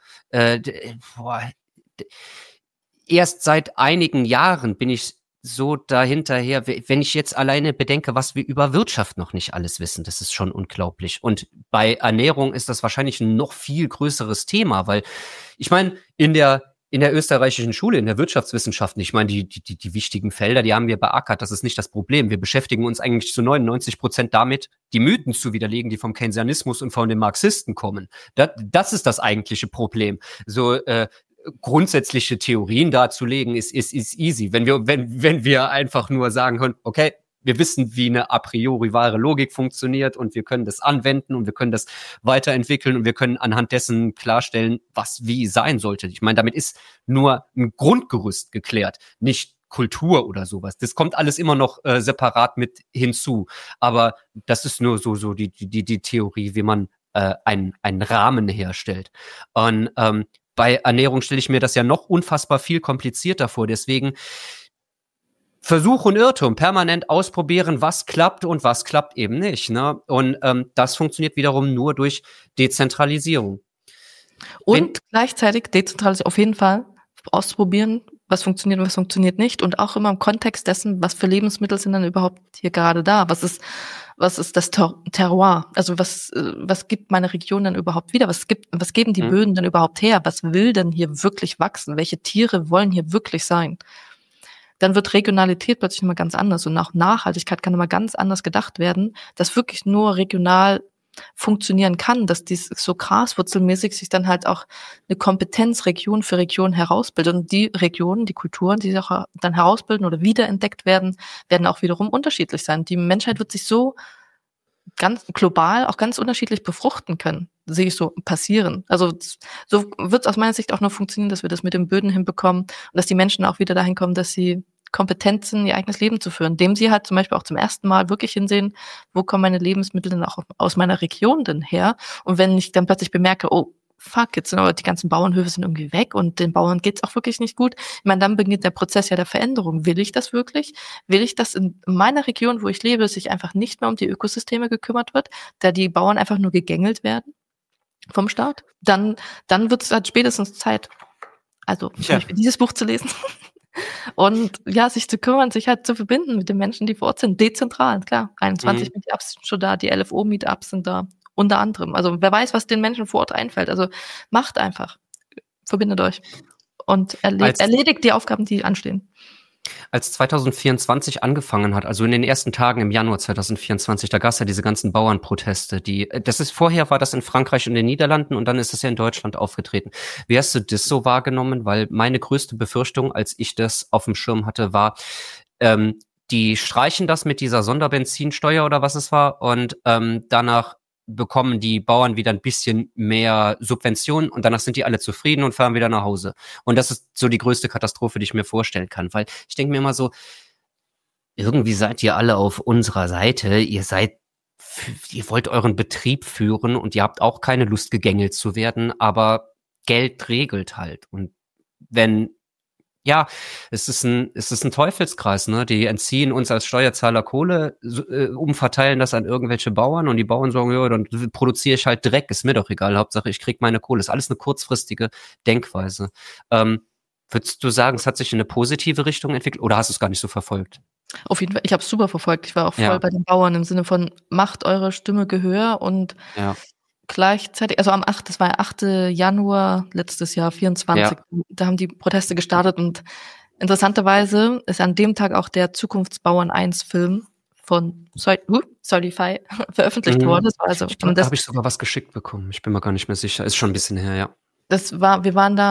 Erst seit einigen Jahren bin ich so dahinterher, wenn ich jetzt alleine bedenke, was wir über Wirtschaft noch nicht alles wissen, das ist schon unglaublich. Und bei Ernährung ist das wahrscheinlich ein noch viel größeres Thema, weil ich meine, in der österreichischen Schule, in der Wirtschaftswissenschaften, ich meine, die wichtigen Felder, die haben wir beackert, das ist nicht das Problem. Wir beschäftigen uns eigentlich zu 99% damit, die Mythen zu widerlegen, die vom Keynesianismus und von den Marxisten kommen. Das ist das eigentliche Problem. So, grundsätzliche Theorien darzulegen, ist easy. Wenn wir einfach nur sagen können, okay, wir wissen, wie eine a priori wahre Logik funktioniert und wir können das anwenden und wir können das weiterentwickeln und wir können anhand dessen klarstellen, was wie sein sollte. Ich meine, damit ist nur ein Grundgerüst geklärt, nicht Kultur oder sowas. Das kommt alles immer noch separat mit hinzu. Aber das ist nur so die Theorie, wie man einen Rahmen herstellt. Und bei Ernährung stelle ich mir das ja noch unfassbar viel komplizierter vor. Deswegen Versuch und Irrtum, permanent ausprobieren, was klappt und was klappt eben nicht. Ne? Und das funktioniert wiederum nur durch Dezentralisierung. Und gleichzeitig Dezentralisierung auf jeden Fall ausprobieren, was funktioniert und was funktioniert nicht. Und auch immer im Kontext dessen, was für Lebensmittel sind dann überhaupt hier gerade da? Was ist das Terroir? Also was gibt meine Region denn überhaupt wieder? Was geben die Böden denn überhaupt her? Was will denn hier wirklich wachsen? Welche Tiere wollen hier wirklich sein? Dann wird Regionalität plötzlich immer ganz anders und auch Nachhaltigkeit kann immer ganz anders gedacht werden, dass wirklich nur regional funktionieren kann, dass dies so graswurzelmäßig sich dann halt auch eine Kompetenz Region für Region herausbildet und die Regionen, die Kulturen, die sich auch dann herausbilden oder wiederentdeckt werden, werden auch wiederum unterschiedlich sein. Die Menschheit wird sich so ganz global auch ganz unterschiedlich befruchten können, sehe ich so passieren. Also so wird es aus meiner Sicht auch nur funktionieren, dass wir das mit den Böden hinbekommen und dass die Menschen auch wieder dahin kommen, dass sie kompetent sind, ihr eigenes Leben zu führen, indem sie halt zum Beispiel auch zum ersten Mal wirklich hinsehen, wo kommen meine Lebensmittel denn auch aus meiner Region denn her? Und wenn ich dann plötzlich bemerke, oh, fuck, jetzt sind aber die ganzen Bauernhöfe sind irgendwie weg und den Bauern geht's auch wirklich nicht gut. Ich meine, dann beginnt der Prozess ja der Veränderung. Will ich das wirklich? Will ich, dass in meiner Region, wo ich lebe, sich einfach nicht mehr um die Ökosysteme gekümmert wird, da die Bauern einfach nur gegängelt werden vom Staat? Dann wird es halt spätestens Zeit, also zum Beispiel dieses Buch zu lesen. Und ja, sich zu kümmern, sich halt zu verbinden mit den Menschen, die vor Ort sind. Dezentral, klar. 21 Meetups sind schon da, die LFO-Meetups sind da, unter anderem. Also wer weiß, was den Menschen vor Ort einfällt. Also macht einfach. Verbindet euch. Und erledigt die Aufgaben, die anstehen. Als 2024 angefangen hat, also in den ersten Tagen im Januar 2024, da gab es ja diese ganzen Bauernproteste, vorher war das in Frankreich und den Niederlanden und dann ist es ja in Deutschland aufgetreten. Wie hast du das so wahrgenommen? Weil meine größte Befürchtung, als ich das auf dem Schirm hatte, war, die streichen das mit dieser Sonderbenzinsteuer oder was es war und danach bekommen die Bauern wieder ein bisschen mehr Subventionen und danach sind die alle zufrieden und fahren wieder nach Hause. Und das ist so die größte Katastrophe, die ich mir vorstellen kann, weil ich denke mir immer so, irgendwie seid ihr alle auf unserer Seite, ihr wollt euren Betrieb führen und ihr habt auch keine Lust, gegängelt zu werden, aber Geld regelt halt. Und es ist ein Teufelskreis, ne? Die entziehen uns als Steuerzahler Kohle, umverteilen das an irgendwelche Bauern und die Bauern sagen, ja, dann produziere ich halt Dreck, ist mir doch egal, Hauptsache ich krieg meine Kohle. Ist alles eine kurzfristige Denkweise. Würdest du sagen, es hat sich in eine positive Richtung entwickelt oder hast du es gar nicht so verfolgt? Auf jeden Fall, ich habe es super verfolgt. Ich war auch voll bei den Bauern im Sinne von, macht eure Stimme Gehör und gleichzeitig, also das war 8. Januar letztes Jahr, 24, da haben die Proteste gestartet und interessanterweise ist an dem Tag auch der Zukunftsbauern 1 Film von Solidify veröffentlicht worden. Das war da habe ich sogar was geschickt bekommen. Ich bin mir gar nicht mehr sicher. Ist schon ein bisschen her, ja. Wir waren da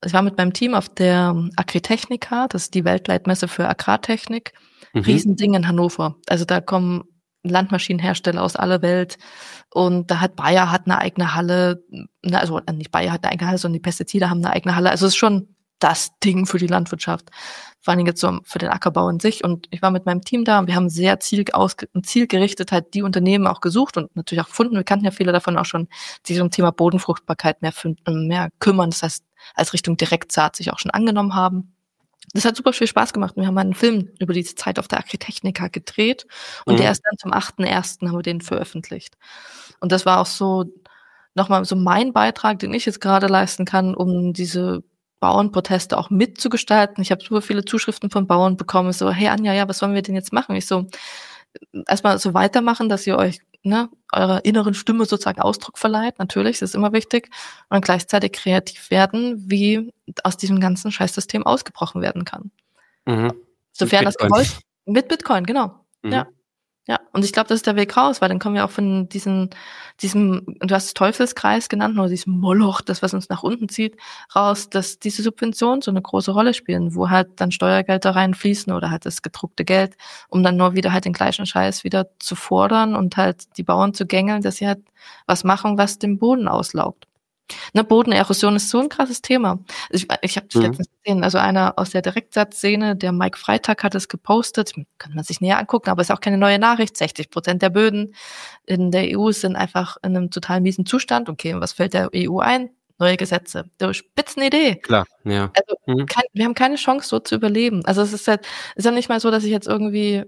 ich war mit meinem Team auf der Agritechnica, das ist die Weltleitmesse für Agrartechnik. Riesending in Hannover. Also da kommen Landmaschinenhersteller aus aller Welt und da hat Bayer eine eigene Halle, also nicht Bayer hat eine eigene Halle, sondern die Pestizide haben eine eigene Halle. Also es ist schon das Ding für die Landwirtschaft, vor allem jetzt so für den Ackerbau an sich. Und ich war mit meinem Team da und wir haben sehr zielgerichtet halt die Unternehmen auch gesucht und natürlich auch gefunden. Wir kannten ja viele davon auch schon, die sich um Thema Bodenfruchtbarkeit mehr kümmern. Das heißt, als Richtung Direktsaat sich auch schon angenommen haben. Das hat super viel Spaß gemacht. Wir haben einen Film über diese Zeit auf der Agritechnica gedreht und der ist dann zum 8.1. haben wir den veröffentlicht. Und das war auch so nochmal so mein Beitrag, den ich jetzt gerade leisten kann, um diese Bauernproteste auch mitzugestalten. Ich habe super viele Zuschriften von Bauern bekommen, so, hey Anja, ja, was sollen wir denn jetzt machen? Ich so, erstmal so weitermachen, dass ihr euch eurer inneren Stimme sozusagen Ausdruck verleiht. Natürlich, das ist immer wichtig. Und gleichzeitig kreativ werden, wie aus diesem ganzen Scheißsystem ausgebrochen werden kann. Sofern das gewollt mit Bitcoin, genau. Ja. Ja, und ich glaube, das ist der Weg raus, weil dann kommen wir auch von diesem, du hast es Teufelskreis genannt, oder diesem Moloch, das, was uns nach unten zieht, raus, dass diese Subventionen so eine große Rolle spielen, wo halt dann Steuergelder reinfließen oder halt das gedruckte Geld, um dann nur wieder halt den gleichen Scheiß wieder zu fordern und halt die Bauern zu gängeln, dass sie halt was machen, was den Boden auslaugt. Bodenerosion ist so ein krasses Thema. Ich habe das letztens gesehen, also einer aus der Direktsatzszene, der Mike Freitag hat es gepostet, kann man sich näher angucken, aber ist auch keine neue Nachricht. 60% der Böden in der EU sind einfach in einem total miesen Zustand. Okay, was fällt der EU ein? Neue Gesetze. Der Spitzenidee. Klar, ja. Also wir haben keine Chance, so zu überleben. Also es ist ja nicht mal so, dass ich jetzt irgendwie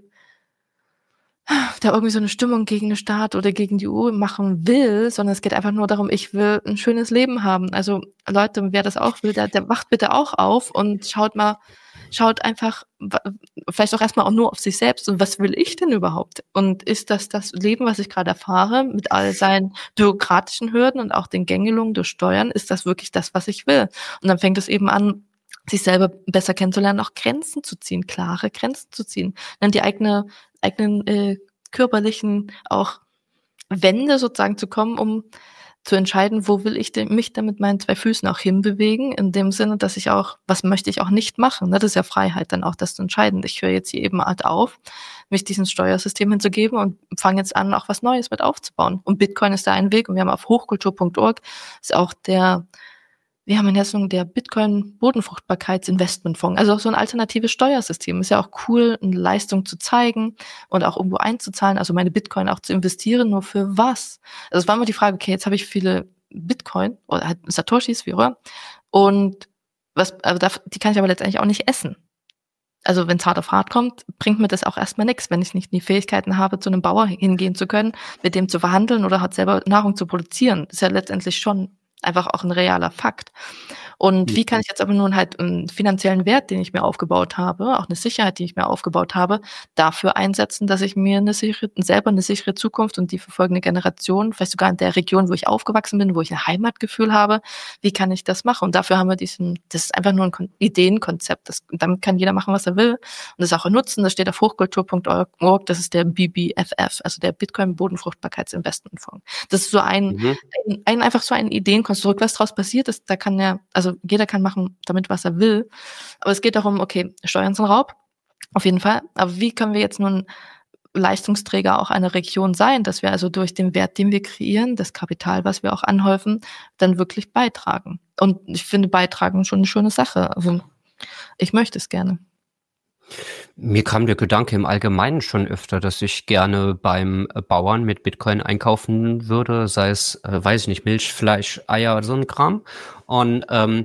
da irgendwie so eine Stimmung gegen den Staat oder gegen die EU machen will, sondern es geht einfach nur darum, ich will ein schönes Leben haben. Also Leute, wer das auch will, der wacht bitte auch auf und schaut einfach vielleicht auch erstmal auch nur auf sich selbst und was will ich denn überhaupt? Und ist das Leben, was ich gerade erfahre, mit all seinen bürokratischen Hürden und auch den Gängelungen durch Steuern, ist das wirklich das, was ich will? Und dann fängt es eben an, sich selber besser kennenzulernen, auch Grenzen zu ziehen, klare Grenzen zu ziehen, dann die eigenen körperlichen auch Wände sozusagen zu kommen, um zu entscheiden, wo will ich mich denn mit meinen 2 Füßen auch hinbewegen, in dem Sinne, dass ich auch, was möchte ich auch nicht machen, ne? Das ist ja Freiheit, dann auch das zu entscheiden. Ich höre jetzt hier eben halt auf, mich diesem Steuersystem hinzugeben und fange jetzt an, auch was Neues mit aufzubauen. Und Bitcoin ist da ein Weg und wir haben auf hochkultur.org ist auch wir haben in Hessen der Bitcoin-Bodenfruchtbarkeitsinvestmentfonds, also auch so ein alternatives Steuersystem. Ist ja auch cool, eine Leistung zu zeigen und auch irgendwo einzuzahlen, also meine Bitcoin auch zu investieren, nur für was? Also es war immer die Frage, okay, jetzt habe ich viele Bitcoin oder halt Satoshis, wie auch immer, und die kann ich aber letztendlich auch nicht essen. Also wenn es hart auf hart kommt, bringt mir das auch erstmal nichts, wenn ich nicht die Fähigkeiten habe, zu einem Bauer hingehen zu können, mit dem zu verhandeln oder halt selber Nahrung zu produzieren. Das ist ja letztendlich schon einfach auch ein realer Fakt. Und wie kann ich jetzt aber nun halt einen finanziellen Wert, den ich mir aufgebaut habe, auch eine Sicherheit, die ich mir aufgebaut habe, dafür einsetzen, dass ich mir selber eine sichere Zukunft und die verfolgende Generation, vielleicht sogar in der Region, wo ich aufgewachsen bin, wo ich ein Heimatgefühl habe, wie kann ich das machen? Und dafür haben wir das ist einfach nur ein Ideenkonzept. Damit kann jeder machen, was er will und das auch nutzen. Das steht auf hochkultur.org, das ist der BBFF, also der Bitcoin Bodenfruchtbarkeitsinvestmentfonds. Das ist so einfach so ein Ideenkonstrukt, was daraus passiert ist, also jeder kann machen damit, was er will. Aber es geht darum, okay, Steuern sind Raub, auf jeden Fall. Aber wie können wir jetzt nun Leistungsträger auch einer Region sein, dass wir also durch den Wert, den wir kreieren, das Kapital, was wir auch anhäufen, dann wirklich beitragen? Und ich finde beitragen schon eine schöne Sache. Also ich möchte es gerne. Mir kam der Gedanke im Allgemeinen schon öfter, dass ich gerne beim Bauern mit Bitcoin einkaufen würde, sei es, weiß ich nicht, Milch, Fleisch, Eier oder so ein Kram. Und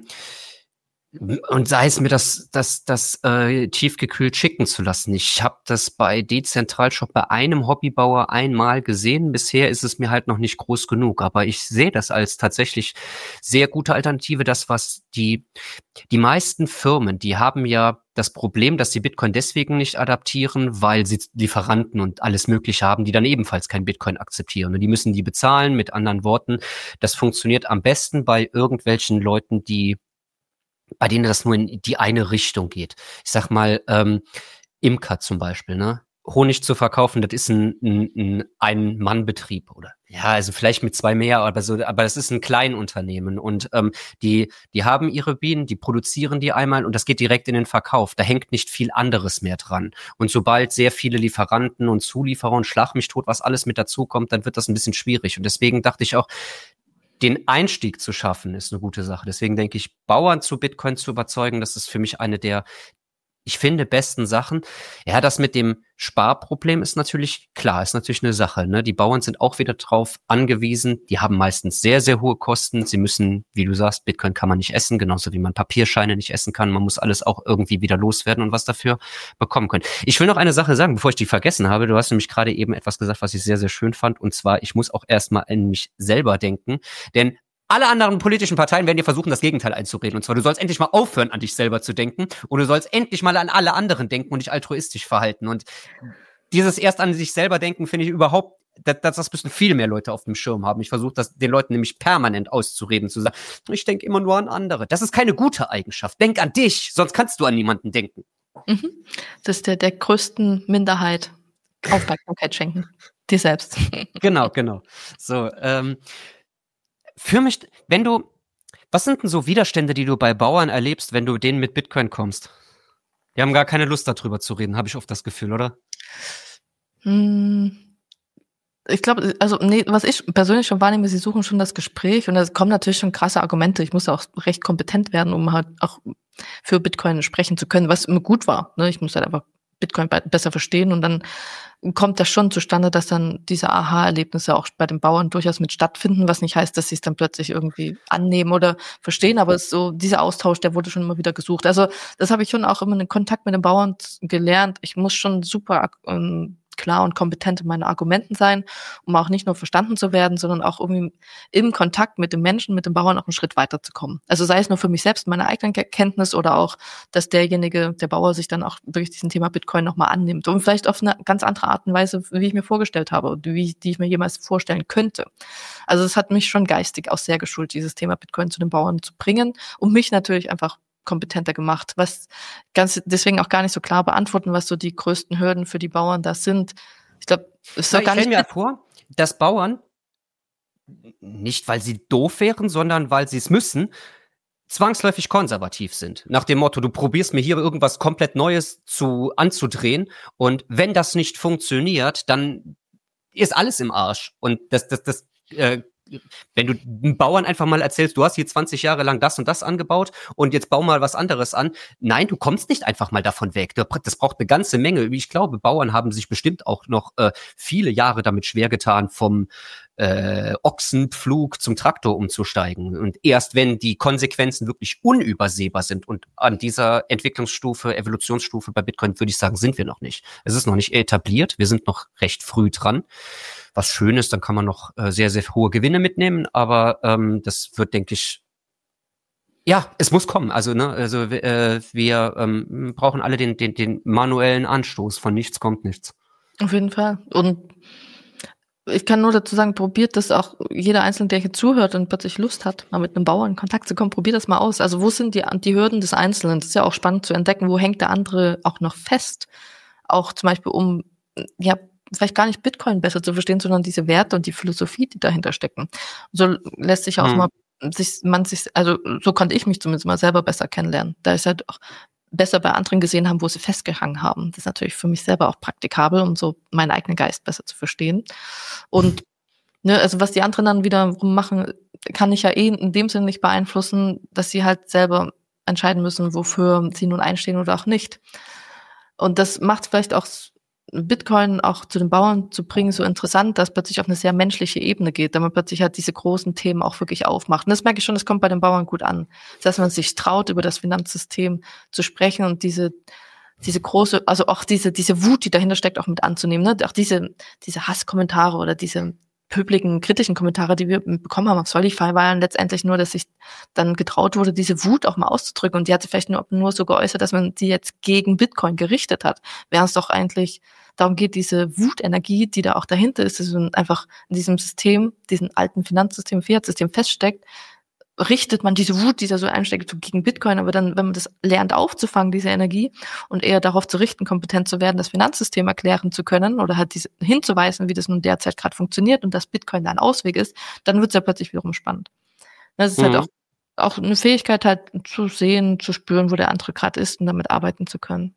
sei es mir das tiefgekühlt schicken zu lassen. Ich habe das bei Dezentralshop bei einem Hobbybauer einmal gesehen. Bisher ist es mir halt noch nicht groß genug. Aber ich sehe das als tatsächlich sehr gute Alternative. Das, was die meisten Firmen, die haben ja das Problem, dass sie Bitcoin deswegen nicht adaptieren, weil sie Lieferanten und alles Mögliche haben, die dann ebenfalls kein Bitcoin akzeptieren. Und die müssen die bezahlen. Mit anderen Worten, das funktioniert am besten bei irgendwelchen Leuten, bei denen das nur in die eine Richtung geht. Ich sag mal, Imker zum Beispiel, ne? Honig zu verkaufen, das ist ein Ein-Mann-Betrieb oder ja, also vielleicht mit 2 mehr, aber das ist ein Kleinunternehmen und die haben ihre Bienen, die produzieren die einmal und das geht direkt in den Verkauf. Da hängt nicht viel anderes mehr dran. Und sobald sehr viele Lieferanten und Zulieferer und Schlag mich tot, was alles mit dazukommt, dann wird das ein bisschen schwierig. Und deswegen dachte ich auch, den Einstieg zu schaffen, ist eine gute Sache. Deswegen denke ich, Bauern zu Bitcoin zu überzeugen, das ist für mich eine der, ich finde, besten Sachen. Ja, das mit dem Sparproblem ist natürlich klar, ist natürlich eine Sache. Ne? Die Bauern sind auch wieder drauf angewiesen. Die haben meistens sehr, sehr hohe Kosten. Sie müssen, wie du sagst, Bitcoin kann man nicht essen, genauso wie man Papierscheine nicht essen kann. Man muss alles auch irgendwie wieder loswerden und was dafür bekommen können. Ich will noch eine Sache sagen, bevor ich die vergessen habe. Du hast nämlich gerade eben etwas gesagt, was ich sehr, sehr schön fand. Und zwar, ich muss auch erstmal an mich selber denken. Denn alle anderen politischen Parteien werden dir versuchen, das Gegenteil einzureden. Und zwar, du sollst endlich mal aufhören, an dich selber zu denken. Und du sollst endlich mal an alle anderen denken und dich altruistisch verhalten. Und dieses erst an sich selber denken, finde ich überhaupt, das müssen viel mehr Leute auf dem Schirm haben. Ich versuche das den Leuten nämlich permanent auszureden, zu sagen, ich denke immer nur an andere. Das ist keine gute Eigenschaft. Denk an dich, sonst kannst du an niemanden denken. Mhm. Das ist der größten Minderheit Aufmerksamkeit schenken. Dir selbst. Genau. So, für mich, was sind denn so Widerstände, die du bei Bauern erlebst, wenn du denen mit Bitcoin kommst? Die haben gar keine Lust darüber zu reden, habe ich oft das Gefühl, oder? Ich glaube, also nee, was ich persönlich schon wahrnehme, sie suchen schon das Gespräch und da kommen natürlich schon krasse Argumente. Ich muss auch recht kompetent werden, um halt auch für Bitcoin sprechen zu können, was immer gut war. Ne? Ich muss halt einfach Bitcoin besser verstehen und dann kommt das schon zustande, dass dann diese Aha-Erlebnisse auch bei den Bauern durchaus mit stattfinden, was nicht heißt, dass sie es dann plötzlich irgendwie annehmen oder verstehen, aber es ist so, dieser Austausch, der wurde schon immer wieder gesucht. Also das habe ich schon auch immer in Kontakt mit den Bauern gelernt. Ich muss schon super klar und kompetent in meinen Argumenten sein, um auch nicht nur verstanden zu werden, sondern auch irgendwie im Kontakt mit den Menschen, mit den Bauern auch einen Schritt weiterzukommen. Also sei es nur für mich selbst, meine eigenen Kenntnis oder auch, dass der Bauer sich dann auch durch diesen Thema Bitcoin nochmal annimmt und vielleicht auf eine ganz andere Art und Weise, wie ich mir vorgestellt habe, die ich mir jemals vorstellen könnte. Also es hat mich schon geistig auch sehr geschult, dieses Thema Bitcoin zu den Bauern zu bringen und mich natürlich einfach kompetenter gemacht, was ganz deswegen auch gar nicht so klar beantworten, was so die größten Hürden für die Bauern da sind. Ich glaube, es soll gar nicht. Ich stelle mir vor, dass Bauern, nicht weil sie doof wären, sondern weil sie es müssen, zwangsläufig konservativ sind. Nach dem Motto, du probierst mir hier irgendwas komplett Neues anzudrehen und wenn das nicht funktioniert, dann ist alles im Arsch. Und wenn du einem Bauern einfach mal erzählst, du hast hier 20 Jahre lang das und das angebaut und jetzt bau mal was anderes an. Nein, du kommst nicht einfach mal davon weg. Das braucht eine ganze Menge. Ich glaube, Bauern haben sich bestimmt auch noch viele Jahre damit schwer getan, vom Ochsenpflug zum Traktor umzusteigen. Und erst wenn die Konsequenzen wirklich unübersehbar sind und an dieser Evolutionsstufe bei Bitcoin, würde ich sagen, sind wir noch nicht. Es ist noch nicht etabliert. Wir sind noch recht früh dran. Was schön ist, dann kann man noch sehr, sehr hohe Gewinne mitnehmen, aber das wird, denke ich, ja, es muss kommen. Also, wir brauchen alle den manuellen Anstoß. Von nichts kommt nichts. Auf jeden Fall. Und ich kann nur dazu sagen, probiert das auch, jeder Einzelne, der hier zuhört und plötzlich Lust hat, mal mit einem Bauern in Kontakt zu kommen, probiert das mal aus. Also wo sind die Hürden des Einzelnen? Das ist ja auch spannend zu entdecken, wo hängt der andere auch noch fest? Auch zum Beispiel vielleicht gar nicht Bitcoin besser zu verstehen, sondern diese Werte und die Philosophie, die dahinter stecken. So lässt sich auch mal also so konnte ich mich zumindest mal selber besser kennenlernen. Da ist halt auch besser bei anderen gesehen haben, wo sie festgehangen haben. Das ist natürlich für mich selber auch praktikabel, um so meinen eigenen Geist besser zu verstehen. Und also was die anderen dann wiederum machen, kann ich ja in dem Sinne nicht beeinflussen, dass sie halt selber entscheiden müssen, wofür sie nun einstehen oder auch nicht. Und das macht vielleicht auch Bitcoin auch zu den Bauern zu bringen, so interessant, dass plötzlich auf eine sehr menschliche Ebene geht, da man plötzlich halt diese großen Themen auch wirklich aufmacht. Und das merke ich schon, das kommt bei den Bauern gut an. Dass man sich traut, über das Finanzsystem zu sprechen und diese große, also auch diese Wut, die dahinter steckt, auch mit anzunehmen, ne? Auch diese Hasskommentare oder diese pöbligen, kritischen Kommentare, die wir bekommen haben auf Spotify, waren letztendlich nur, dass sich dann getraut wurde, diese Wut auch mal auszudrücken. Und die hat sich vielleicht nur so geäußert, dass man sie jetzt gegen Bitcoin gerichtet hat. Während es doch eigentlich darum geht, diese Wutenergie, die da auch dahinter ist, dass man einfach in diesem System, diesem alten Finanzsystem, Fiat-System feststeckt, richtet man diese Wut, die da so einsteckt, so gegen Bitcoin, aber dann, wenn man das lernt aufzufangen, diese Energie, und eher darauf zu richten, kompetent zu werden, das Finanzsystem erklären zu können oder halt hinzuweisen, wie das nun derzeit gerade funktioniert und dass Bitcoin da ein Ausweg ist, dann wird es ja plötzlich wiederum spannend. Das ist halt auch eine Fähigkeit halt zu sehen, zu spüren, wo der andere gerade ist und damit arbeiten zu können.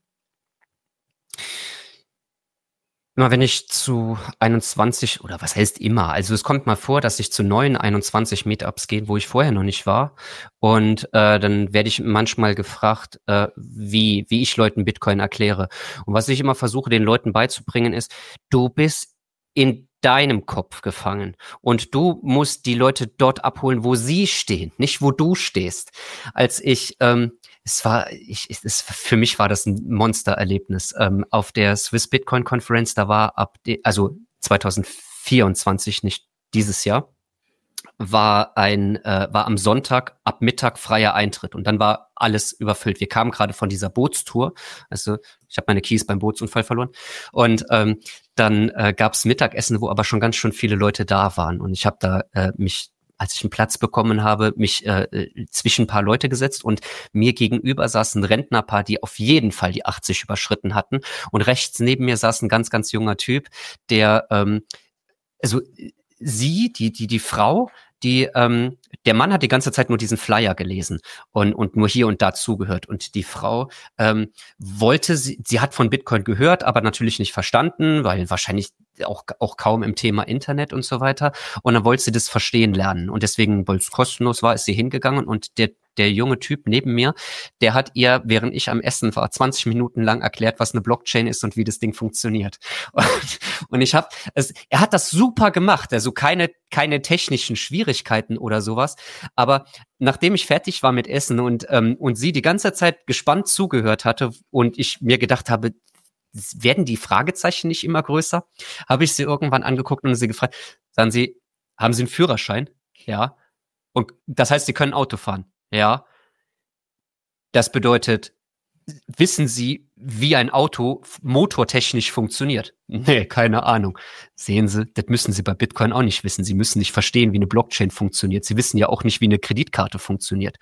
Immer wenn ich zu 21, oder was heißt immer, also es kommt mal vor, dass ich zu neuen 21 Meetups gehe, wo ich vorher noch nicht war, und dann werde ich manchmal gefragt, wie ich Leuten Bitcoin erkläre. Und was ich immer versuche, den Leuten beizubringen, ist, du bist in deinem Kopf gefangen und du musst die Leute dort abholen, wo sie stehen, nicht wo du stehst. Als ich für mich war das ein Monstererlebnis. Auf der Swiss Bitcoin Conference, da war also 2024, nicht dieses Jahr, war am Sonntag ab Mittag freier Eintritt und dann war alles überfüllt. Wir kamen gerade von dieser Bootstour, also ich habe meine Keys beim Bootsunfall verloren, und dann gab's Mittagessen, wo aber schon ganz schön viele Leute da waren, und ich habe da als ich einen Platz bekommen habe, mich zwischen ein paar Leute gesetzt, und mir gegenüber saß ein Rentnerpaar, die auf jeden Fall die 80 überschritten hatten, und rechts neben mir saß ein ganz, ganz junger Typ, der die Frau, der Mann hat die ganze Zeit nur diesen Flyer gelesen und nur hier und da zugehört. Und die Frau sie hat von Bitcoin gehört, aber natürlich nicht verstanden, weil wahrscheinlich auch kaum im Thema Internet und so weiter. Und dann wollte sie das verstehen lernen. Und deswegen, weil es kostenlos war, ist sie hingegangen, und der junge Typ neben mir, der hat ihr, während ich am Essen war, 20 Minuten lang erklärt, was eine Blockchain ist und wie das Ding funktioniert. Und er hat das super gemacht, also keine technischen Schwierigkeiten oder sowas. Aber nachdem ich fertig war mit Essen und sie die ganze Zeit gespannt zugehört hatte und ich mir gedacht habe, werden die Fragezeichen nicht immer größer, habe ich sie irgendwann angeguckt und sie gefragt, sagen Sie, haben Sie einen Führerschein? Ja. Und das heißt, Sie können Auto fahren? Ja. Das bedeutet, wissen Sie, wie ein Auto motortechnisch funktioniert? Nee, keine Ahnung. Sehen Sie, das müssen Sie bei Bitcoin auch nicht wissen. Sie müssen nicht verstehen, wie eine Blockchain funktioniert. Sie wissen ja auch nicht, wie eine Kreditkarte funktioniert.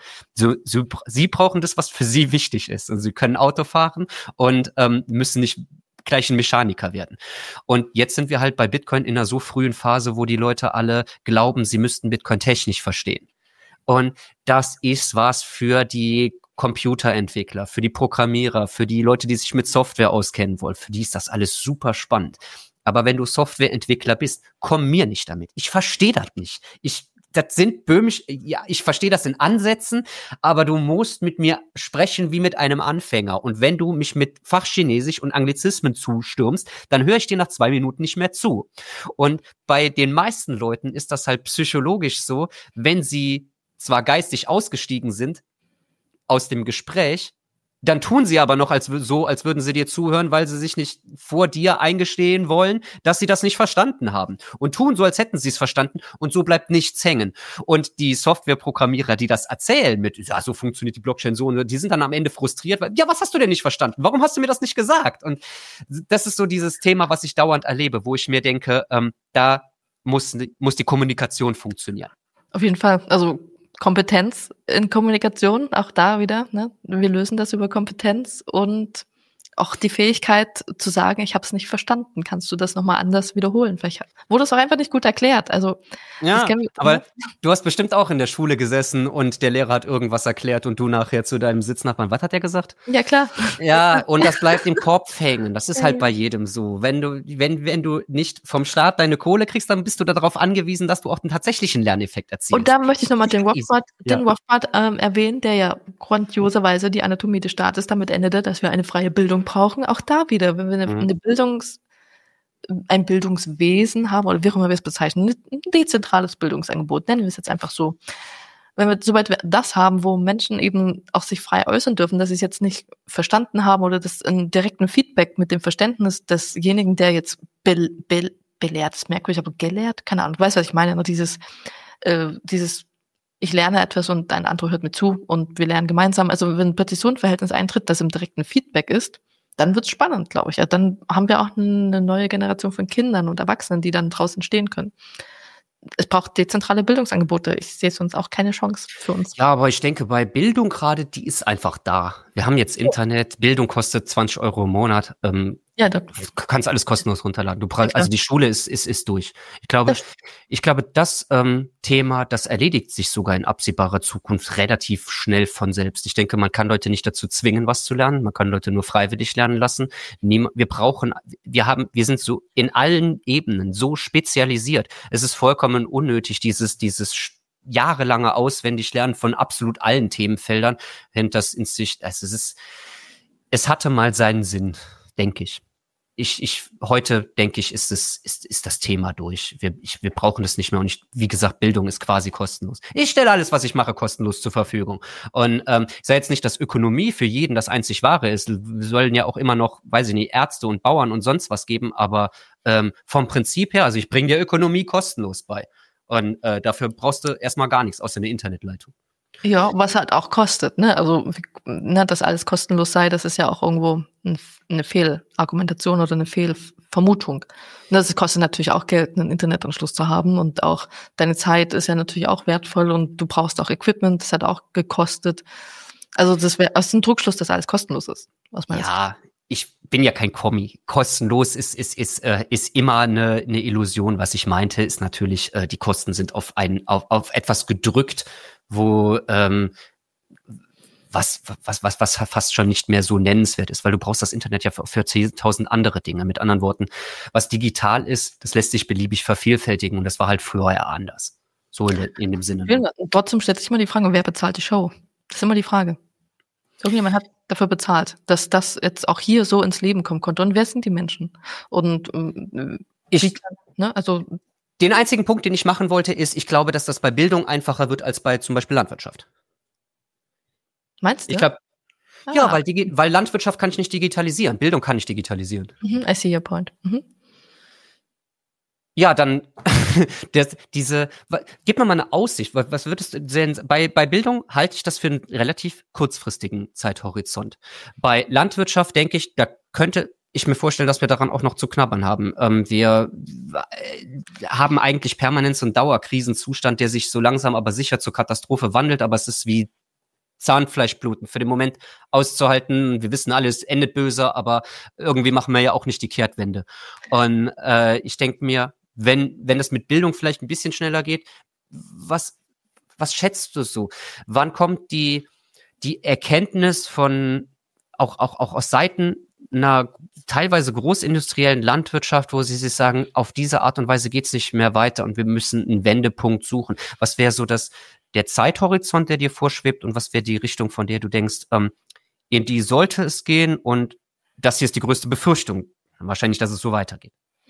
Sie brauchen das, was für Sie wichtig ist. Und Sie können Auto fahren und müssen nicht gleich ein Mechaniker werden. Und jetzt sind wir halt bei Bitcoin in einer so frühen Phase, wo die Leute alle glauben, sie müssten Bitcoin technisch verstehen. Und das ist was für die Computerentwickler, für die Programmierer, für die Leute, die sich mit Software auskennen wollen. Für die ist das alles super spannend. Aber wenn du Softwareentwickler bist, komm mir nicht damit. Ich verstehe das nicht. Das sind böhmisch, ja, ich verstehe das in Ansätzen, aber du musst mit mir sprechen wie mit einem Anfänger. Und wenn du mich mit Fachchinesisch und Anglizismen zustürmst, dann höre ich dir nach 2 Minuten nicht mehr zu. Und bei den meisten Leuten ist das halt psychologisch so, wenn sie zwar geistig ausgestiegen sind aus dem Gespräch, dann tun sie aber noch als würden sie dir zuhören, weil sie sich nicht vor dir eingestehen wollen, dass sie das nicht verstanden haben. Und tun so, als hätten sie es verstanden, und so bleibt nichts hängen. Und die Softwareprogrammierer, die das erzählen mit, ja, so funktioniert die Blockchain so, die sind dann am Ende frustriert, weil, ja, was hast du denn nicht verstanden? Warum hast du mir das nicht gesagt? Und das ist so dieses Thema, was ich dauernd erlebe, wo ich mir denke, da muss die Kommunikation funktionieren. Auf jeden Fall. Also Kompetenz in Kommunikation, auch da wieder, ne? Wir lösen das über Kompetenz und auch die Fähigkeit zu sagen, ich habe es nicht verstanden. Kannst du das nochmal anders wiederholen? Vielleicht wurde es auch einfach nicht gut erklärt. Also ja, aber du hast bestimmt auch in der Schule gesessen und der Lehrer hat irgendwas erklärt und du nachher zu deinem Sitznachbarn, was hat er gesagt? Ja, klar. Ja, und das bleibt im Kopf hängen. Das ist halt bei jedem so. Wenn du nicht vom Staat deine Kohle kriegst, dann bist du darauf angewiesen, dass du auch einen tatsächlichen Lerneffekt erzielst. Und da möchte ich nochmal den Rothbard erwähnen, der ja grandioserweise die Anatomie des Staates damit endete, dass wir eine freie Bildung brauchen. Auch da wieder, wenn wir ein Bildungswesen haben, oder wie auch immer wir es bezeichnen, ein dezentrales Bildungsangebot, nennen wir es jetzt einfach so. Wenn wir soweit das haben, wo Menschen eben auch sich frei äußern dürfen, dass sie es jetzt nicht verstanden haben oder das in direktem Feedback mit dem Verständnis desjenigen, der jetzt belehrt, ist merkwürdig, aber gelehrt, keine Ahnung, du weißt, was ich meine, dieses ich lerne etwas und ein anderer hört mir zu und wir lernen gemeinsam. Also wenn plötzlich so ein Verhältnis eintritt, das im direkten Feedback ist, dann wird's spannend, glaube ich. Ja, dann haben wir auch eine neue Generation von Kindern und Erwachsenen, die dann draußen stehen können. es braucht dezentrale Bildungsangebote. Ich sehe sonst auch keine Chance für uns. Ja, aber ich denke, bei Bildung gerade, die ist einfach da. Wir haben jetzt Internet, Bildung kostet 20 Euro im Monat. Ja, Du kannst alles kostenlos runterladen. Ja, Also die Schule ist durch. Ich glaube, das Thema, das erledigt sich sogar in absehbarer Zukunft relativ schnell von selbst. Ich denke, man kann Leute nicht dazu zwingen, was zu lernen. Man kann Leute nur freiwillig lernen lassen. Wir sind so in allen Ebenen so spezialisiert. Es ist vollkommen unnötig, dieses jahrelange Auswendiglernen von absolut allen Themenfeldern. Es hatte mal seinen Sinn, denke ich. Heute denke ich, ist das Thema durch. Wir brauchen das nicht mehr. Und wie gesagt, Bildung ist quasi kostenlos. Ich stelle alles, was ich mache, kostenlos zur Verfügung. Und ich sage jetzt nicht, dass Ökonomie für jeden das einzig Wahre ist. Wir sollen ja auch immer noch, weiß ich nicht, Ärzte und Bauern und sonst was geben. Aber vom Prinzip her, also ich bringe dir Ökonomie kostenlos bei. Und dafür brauchst du erstmal gar nichts, außer eine Internetleitung. Ja, was halt auch kostet, ne? Also, ne, dass alles kostenlos sei, das ist ja auch irgendwo eine Fehlargumentation oder eine Fehlvermutung. Das kostet natürlich auch Geld, einen Internetanschluss zu haben, und auch deine Zeit ist ja natürlich auch wertvoll, und du brauchst auch Equipment, das hat auch gekostet. Also das ist ein Trugschluss, dass alles kostenlos ist, was man Ja, ich bin ja kein Kommi. Kostenlos ist immer eine Illusion. Was ich meinte, ist natürlich, die Kosten sind auf etwas gedrückt, wo was fast schon nicht mehr so nennenswert ist, weil du brauchst das Internet ja für 10.000 andere Dinge. Mit anderen Worten, was digital ist, das lässt sich beliebig vervielfältigen, und das war halt früher anders. So in dem Sinne. Und trotzdem stellt sich immer die Frage, wer bezahlt die Show? Das ist immer die Frage. Irgendjemand hat dafür bezahlt, dass das jetzt auch hier so ins Leben kommen konnte. Und wer sind die Menschen? Und den einzigen Punkt, den ich machen wollte, ist, ich glaube, dass das bei Bildung einfacher wird als bei zum Beispiel Landwirtschaft. Meinst du? Ich glaube, ja, weil Landwirtschaft kann ich nicht digitalisieren, Bildung kann ich digitalisieren. I see your point. Ja, dann gib mir mal eine Aussicht. Was würdest du denn bei Bildung halte ich das für einen relativ kurzfristigen Zeithorizont. Bei Landwirtschaft denke ich, da könnte ich mir vorstellen, dass wir daran auch noch zu knabbern haben. Wir haben eigentlich permanent so einen Dauerkrisenzustand, der sich so langsam aber sicher zur Katastrophe wandelt, aber es ist wie Zahnfleischbluten für den Moment auszuhalten. Wir wissen alle, es endet böse, aber irgendwie machen wir ja auch nicht die Kehrtwende. Und ich denke mir, wenn es mit Bildung vielleicht ein bisschen schneller geht, was schätzt du so? Wann kommt die Erkenntnis von auch aus Seiten einer teilweise großindustriellen Landwirtschaft, wo sie sich sagen, auf diese Art und Weise geht's nicht mehr weiter und wir müssen einen Wendepunkt suchen? Was wäre so der Zeithorizont, der dir vorschwebt, und was wäre die Richtung, von der du denkst, in die sollte es gehen, und das hier ist die größte Befürchtung, wahrscheinlich, dass es so weitergeht?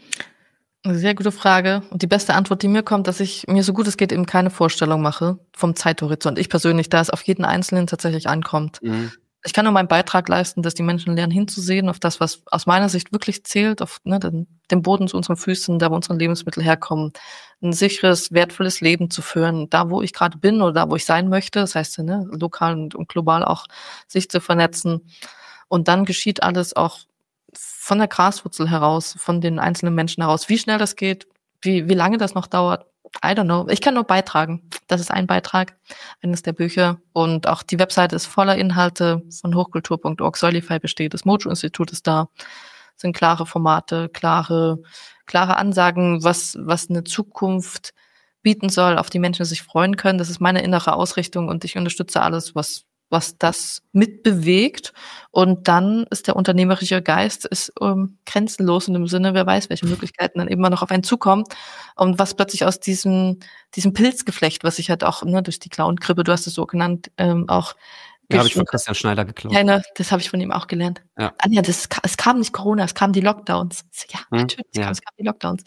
Eine sehr gute Frage. Und die beste Antwort, die mir kommt, dass ich mir so gut es geht eben keine Vorstellung mache vom Zeithorizont. Ich persönlich, da es auf jeden Einzelnen tatsächlich ankommt. Ich kann nur meinen Beitrag leisten, dass die Menschen lernen hinzusehen auf das, was aus meiner Sicht wirklich zählt, auf den Boden zu unseren Füßen, da wo unsere Lebensmittel herkommen, ein sicheres, wertvolles Leben zu führen, da wo ich gerade bin oder da wo ich sein möchte, das heißt lokal und global auch sich zu vernetzen. Und dann geschieht alles auch von der Graswurzel heraus, von den einzelnen Menschen heraus. Wie schnell das geht, wie lange das noch dauert, I don't know. Ich kann nur beitragen. Das ist ein Beitrag, eines der Bücher. Und auch die Webseite ist voller Inhalte von hochkultur.org. Solify besteht, das Mojo-Institut ist da. Es sind klare Formate, klare Ansagen, was eine Zukunft bieten soll, auf die Menschen sich freuen können. Das ist meine innere Ausrichtung, und ich unterstütze alles, was das mitbewegt. Und dann ist der unternehmerische Geist grenzenlos in dem Sinne, wer weiß, welche Möglichkeiten dann eben mal noch auf einen zukommen. Und was plötzlich aus diesem Pilzgeflecht, was ich halt auch durch die Clown-Krippe, du hast es so genannt, auch ja, habe ich von Christian Schneider geklaut. Ja, das habe ich von ihm auch gelernt. Ja. Anja, es kam nicht Corona, es kamen die Lockdowns. Ja, natürlich, es kamen die Lockdowns.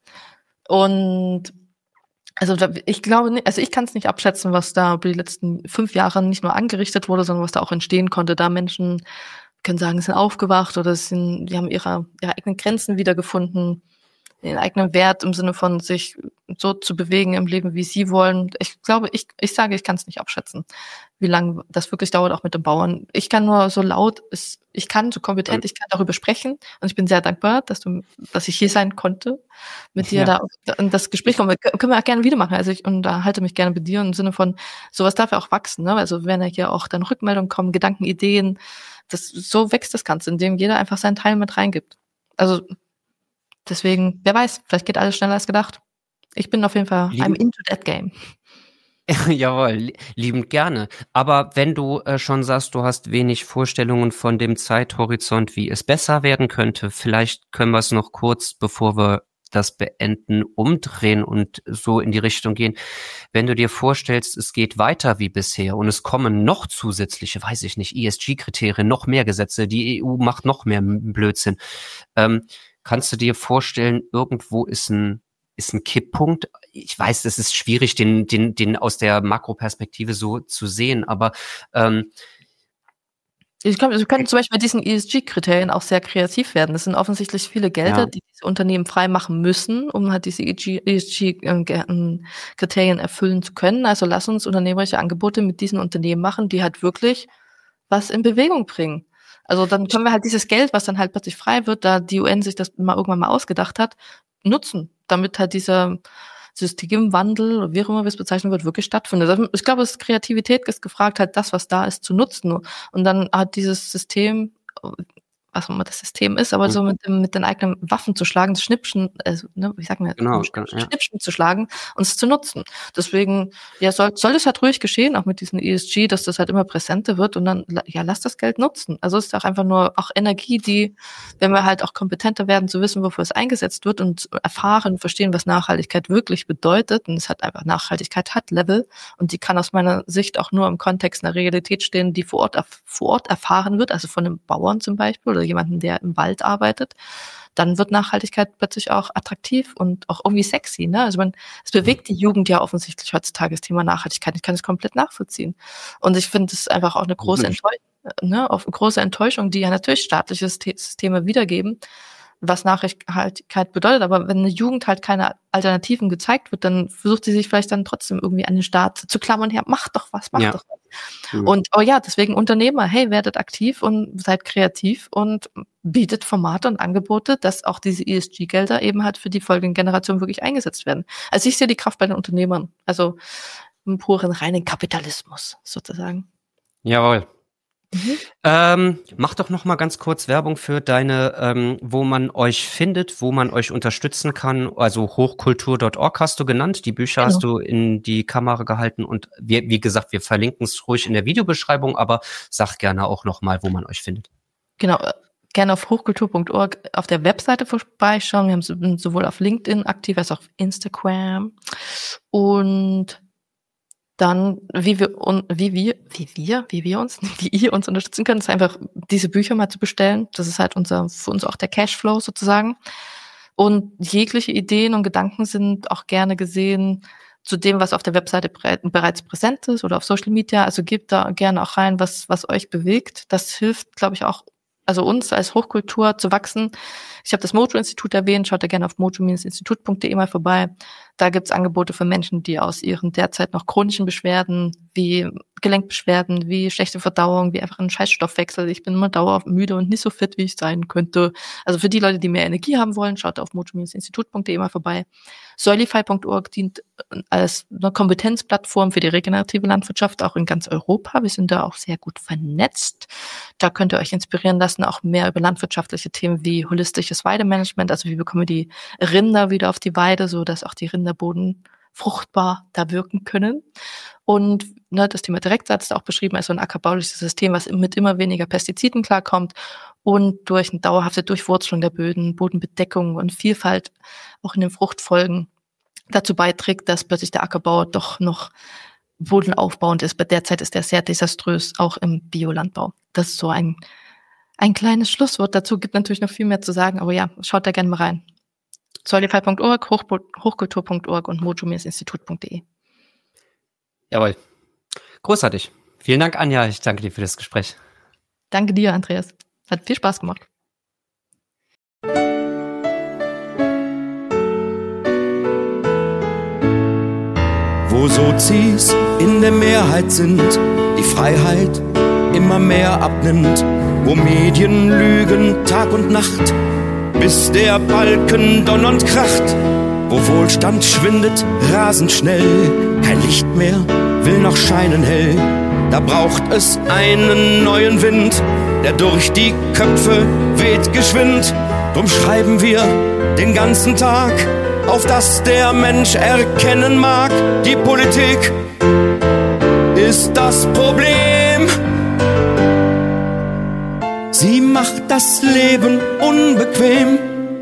Und also ich glaube nicht, also ich kann es nicht abschätzen, was da über die letzten 5 Jahre nicht nur angerichtet wurde, sondern was da auch entstehen konnte. Da Menschen können sagen, sind aufgewacht oder die haben ihre eigenen Grenzen wiedergefunden, den eigenen Wert im Sinne von sich so zu bewegen im Leben, wie sie wollen. Ich glaube, ich sage, ich kann es nicht abschätzen, wie lange das wirklich dauert, auch mit den Bauern. Ich kann nur so ich kann so kompetent, ich kann darüber sprechen und ich bin sehr dankbar, dass ich hier sein konnte, mit dir da in das Gespräch kommen. Können wir auch gerne wieder machen. Also ich unterhalte mich gerne mit dir im Sinne von, sowas darf ja auch wachsen, ne? Also wenn ja hier auch dann Rückmeldungen kommen, Gedanken, Ideen, so wächst das Ganze, indem jeder einfach seinen Teil mit reingibt. Also deswegen, wer weiß, vielleicht geht alles schneller als gedacht. Ich bin auf jeden Fall, I'm into that game. Jawohl, liebend gerne. Aber wenn du schon sagst, du hast wenig Vorstellungen von dem Zeithorizont, wie es besser werden könnte, vielleicht können wir es noch kurz, bevor wir das beenden, umdrehen und so in die Richtung gehen. Wenn du dir vorstellst, es geht weiter wie bisher und es kommen noch zusätzliche, weiß ich nicht, ESG-Kriterien, noch mehr Gesetze, die EU macht noch mehr Blödsinn. Kannst du dir vorstellen, irgendwo ist ein Kipppunkt? Ich weiß, es ist schwierig, den aus der Makroperspektive so zu sehen, aber ich glaube, wir können zum Beispiel bei diesen ESG-Kriterien auch sehr kreativ werden. Das sind offensichtlich viele Gelder, die diese Unternehmen frei machen müssen, um halt diese ESG-Kriterien erfüllen zu können. Also lass uns unternehmerische Angebote mit diesen Unternehmen machen, die halt wirklich was in Bewegung bringen. Also dann können wir halt dieses Geld, was dann halt plötzlich frei wird, da die UN sich das irgendwann mal ausgedacht hat, nutzen, damit halt dieser Systemwandel, oder wie auch immer wir es bezeichnen wird, wirklich stattfindet. Also ich glaube, Kreativität ist gefragt, halt das, was da ist, zu nutzen. Und dann hat dieses System, was auch immer das System ist, aber so mit den eigenen Waffen zu schlagen, das Schnippchen, also, ne, wie sagen wir, Schnippchen zu schlagen und es zu nutzen. Deswegen, ja, soll das halt ruhig geschehen, auch mit diesem ESG, dass das halt immer präsenter wird und dann, ja, lass das Geld nutzen. Also es ist auch einfach nur auch Energie, die, wenn wir halt auch kompetenter werden, zu wissen, wofür es eingesetzt wird und erfahren, verstehen, was Nachhaltigkeit wirklich bedeutet. Und es hat einfach, Nachhaltigkeit hat Level und die kann aus meiner Sicht auch nur im Kontext einer Realität stehen, die vor Ort erfahren wird, also von einem Bauern zum Beispiel oder jemanden, der im Wald arbeitet, dann wird Nachhaltigkeit plötzlich auch attraktiv und auch irgendwie sexy, ne? Also es bewegt die Jugend ja offensichtlich heutzutage das Thema Nachhaltigkeit. Ich kann es komplett nachvollziehen. Und ich finde es einfach auch eine große Enttäuschung, die ja natürlich staatliche Systeme wiedergeben, was Nachhaltigkeit bedeutet. Aber wenn eine Jugend halt keine Alternativen gezeigt wird, dann versucht sie sich vielleicht dann trotzdem irgendwie an den Staat zu klammern. Ja, mach doch was. Und deswegen Unternehmer, hey, werdet aktiv und seid kreativ und bietet Formate und Angebote, dass auch diese ESG-Gelder eben halt für die folgenden Generationen wirklich eingesetzt werden. Also ich sehe die Kraft bei den Unternehmern, also im puren, reinen Kapitalismus sozusagen. Jawohl. Mach doch noch mal ganz kurz Werbung für deine, wo man euch findet, wo man euch unterstützen kann. Also hochkultur.org hast du genannt. Die Bücher hast du in die Kamera gehalten und wie gesagt, wir verlinken es ruhig in der Videobeschreibung, aber sag gerne auch noch mal, wo man euch findet. Genau. Gerne auf hochkultur.org auf der Webseite vorbeischauen. Wir haben sowohl auf LinkedIn aktiv als auch auf Instagram. Und dann, wie ihr uns unterstützen könnt, ist einfach diese Bücher mal zu bestellen. Das ist halt für uns auch der Cashflow sozusagen. Und jegliche Ideen und Gedanken sind auch gerne gesehen zu dem, was auf der Webseite bereits präsent ist oder auf Social Media. Also gebt da gerne auch rein, was euch bewegt. Das hilft, glaube ich, auch, also uns als Hochkultur zu wachsen. Ich habe das Mojo-Institut erwähnt, schaut da gerne auf mojo-institut.de mal vorbei. Da gibt's Angebote für Menschen, die aus ihren derzeit noch chronischen Beschwerden, wie Gelenkbeschwerden, wie schlechte Verdauung, wie einfach ein Scheißstoffwechsel. Ich bin immer dauermüde und nicht so fit, wie ich sein könnte. Also für die Leute, die mehr Energie haben wollen, schaut auf mojo-institut.de mal vorbei. Soilify.org dient als eine Kompetenzplattform für die regenerative Landwirtschaft, auch in ganz Europa. Wir sind da auch sehr gut vernetzt. Da könnt ihr euch inspirieren lassen, auch mehr über landwirtschaftliche Themen wie holistisches Weidemanagement, also wie bekommen wir die Rinder wieder auf die Weide, so dass auch die Rinderboden fruchtbar da wirken können. Und das Thema Direktsatz ist auch beschrieben als so ein ackerbauliches System, was mit immer weniger Pestiziden klarkommt und durch eine dauerhafte Durchwurzelung der Böden, Bodenbedeckung und Vielfalt auch in den Fruchtfolgen dazu beiträgt, dass plötzlich der Ackerbau doch noch bodenaufbauend ist. Bei derzeit ist der sehr desaströs, auch im Biolandbau. Das ist so ein kleines Schlusswort. Dazu gibt natürlich noch viel mehr zu sagen, aber ja, schaut da gerne mal rein. Soilify.org, hochkultur.org und mojo-institut.de. Jawohl. Großartig. Vielen Dank, Anja. Ich danke dir für das Gespräch. Danke dir, Andreas. Hat viel Spaß gemacht. wo Sozis in der Mehrheit sind, die Freiheit immer mehr abnimmt, wo Medien lügen Tag und Nacht, bis der Balken donnernd kracht, wo Wohlstand schwindet rasend schnell, kein Licht mehr will noch scheinen hell. Da braucht es einen neuen Wind, der durch die Köpfe weht geschwind. Drum schreiben wir den ganzen Tag, auf dass der Mensch erkennen mag, die Politik ist das Problem. Sie macht das Leben unbequem.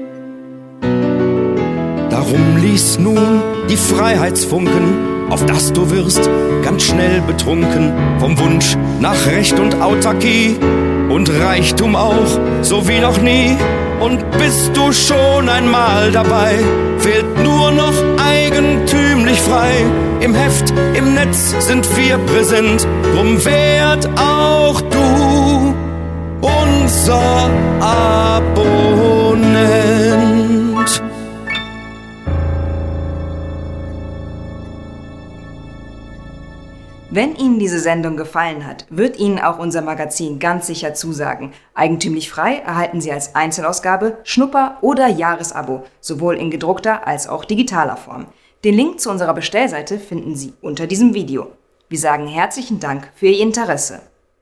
Darum lies nun die Freiheitsfunken, auf dass du wirst ganz schnell betrunken vom Wunsch nach Recht und Autarkie und Reichtum auch, so wie noch nie. Und bist du schon einmal dabei, fehlt nur noch eigentümlich frei. Im Heft, im Netz sind wir präsent, drum werd auch du unser Abonnent. Wenn Ihnen diese Sendung gefallen hat, wird Ihnen auch unser Magazin ganz sicher zusagen. Eigentümlich frei erhalten Sie als Einzelausgabe, Schnupper- oder Jahresabo, sowohl in gedruckter als auch digitaler Form. Den Link zu unserer Bestellseite finden Sie unter diesem Video. Wir sagen herzlichen Dank für Ihr Interesse.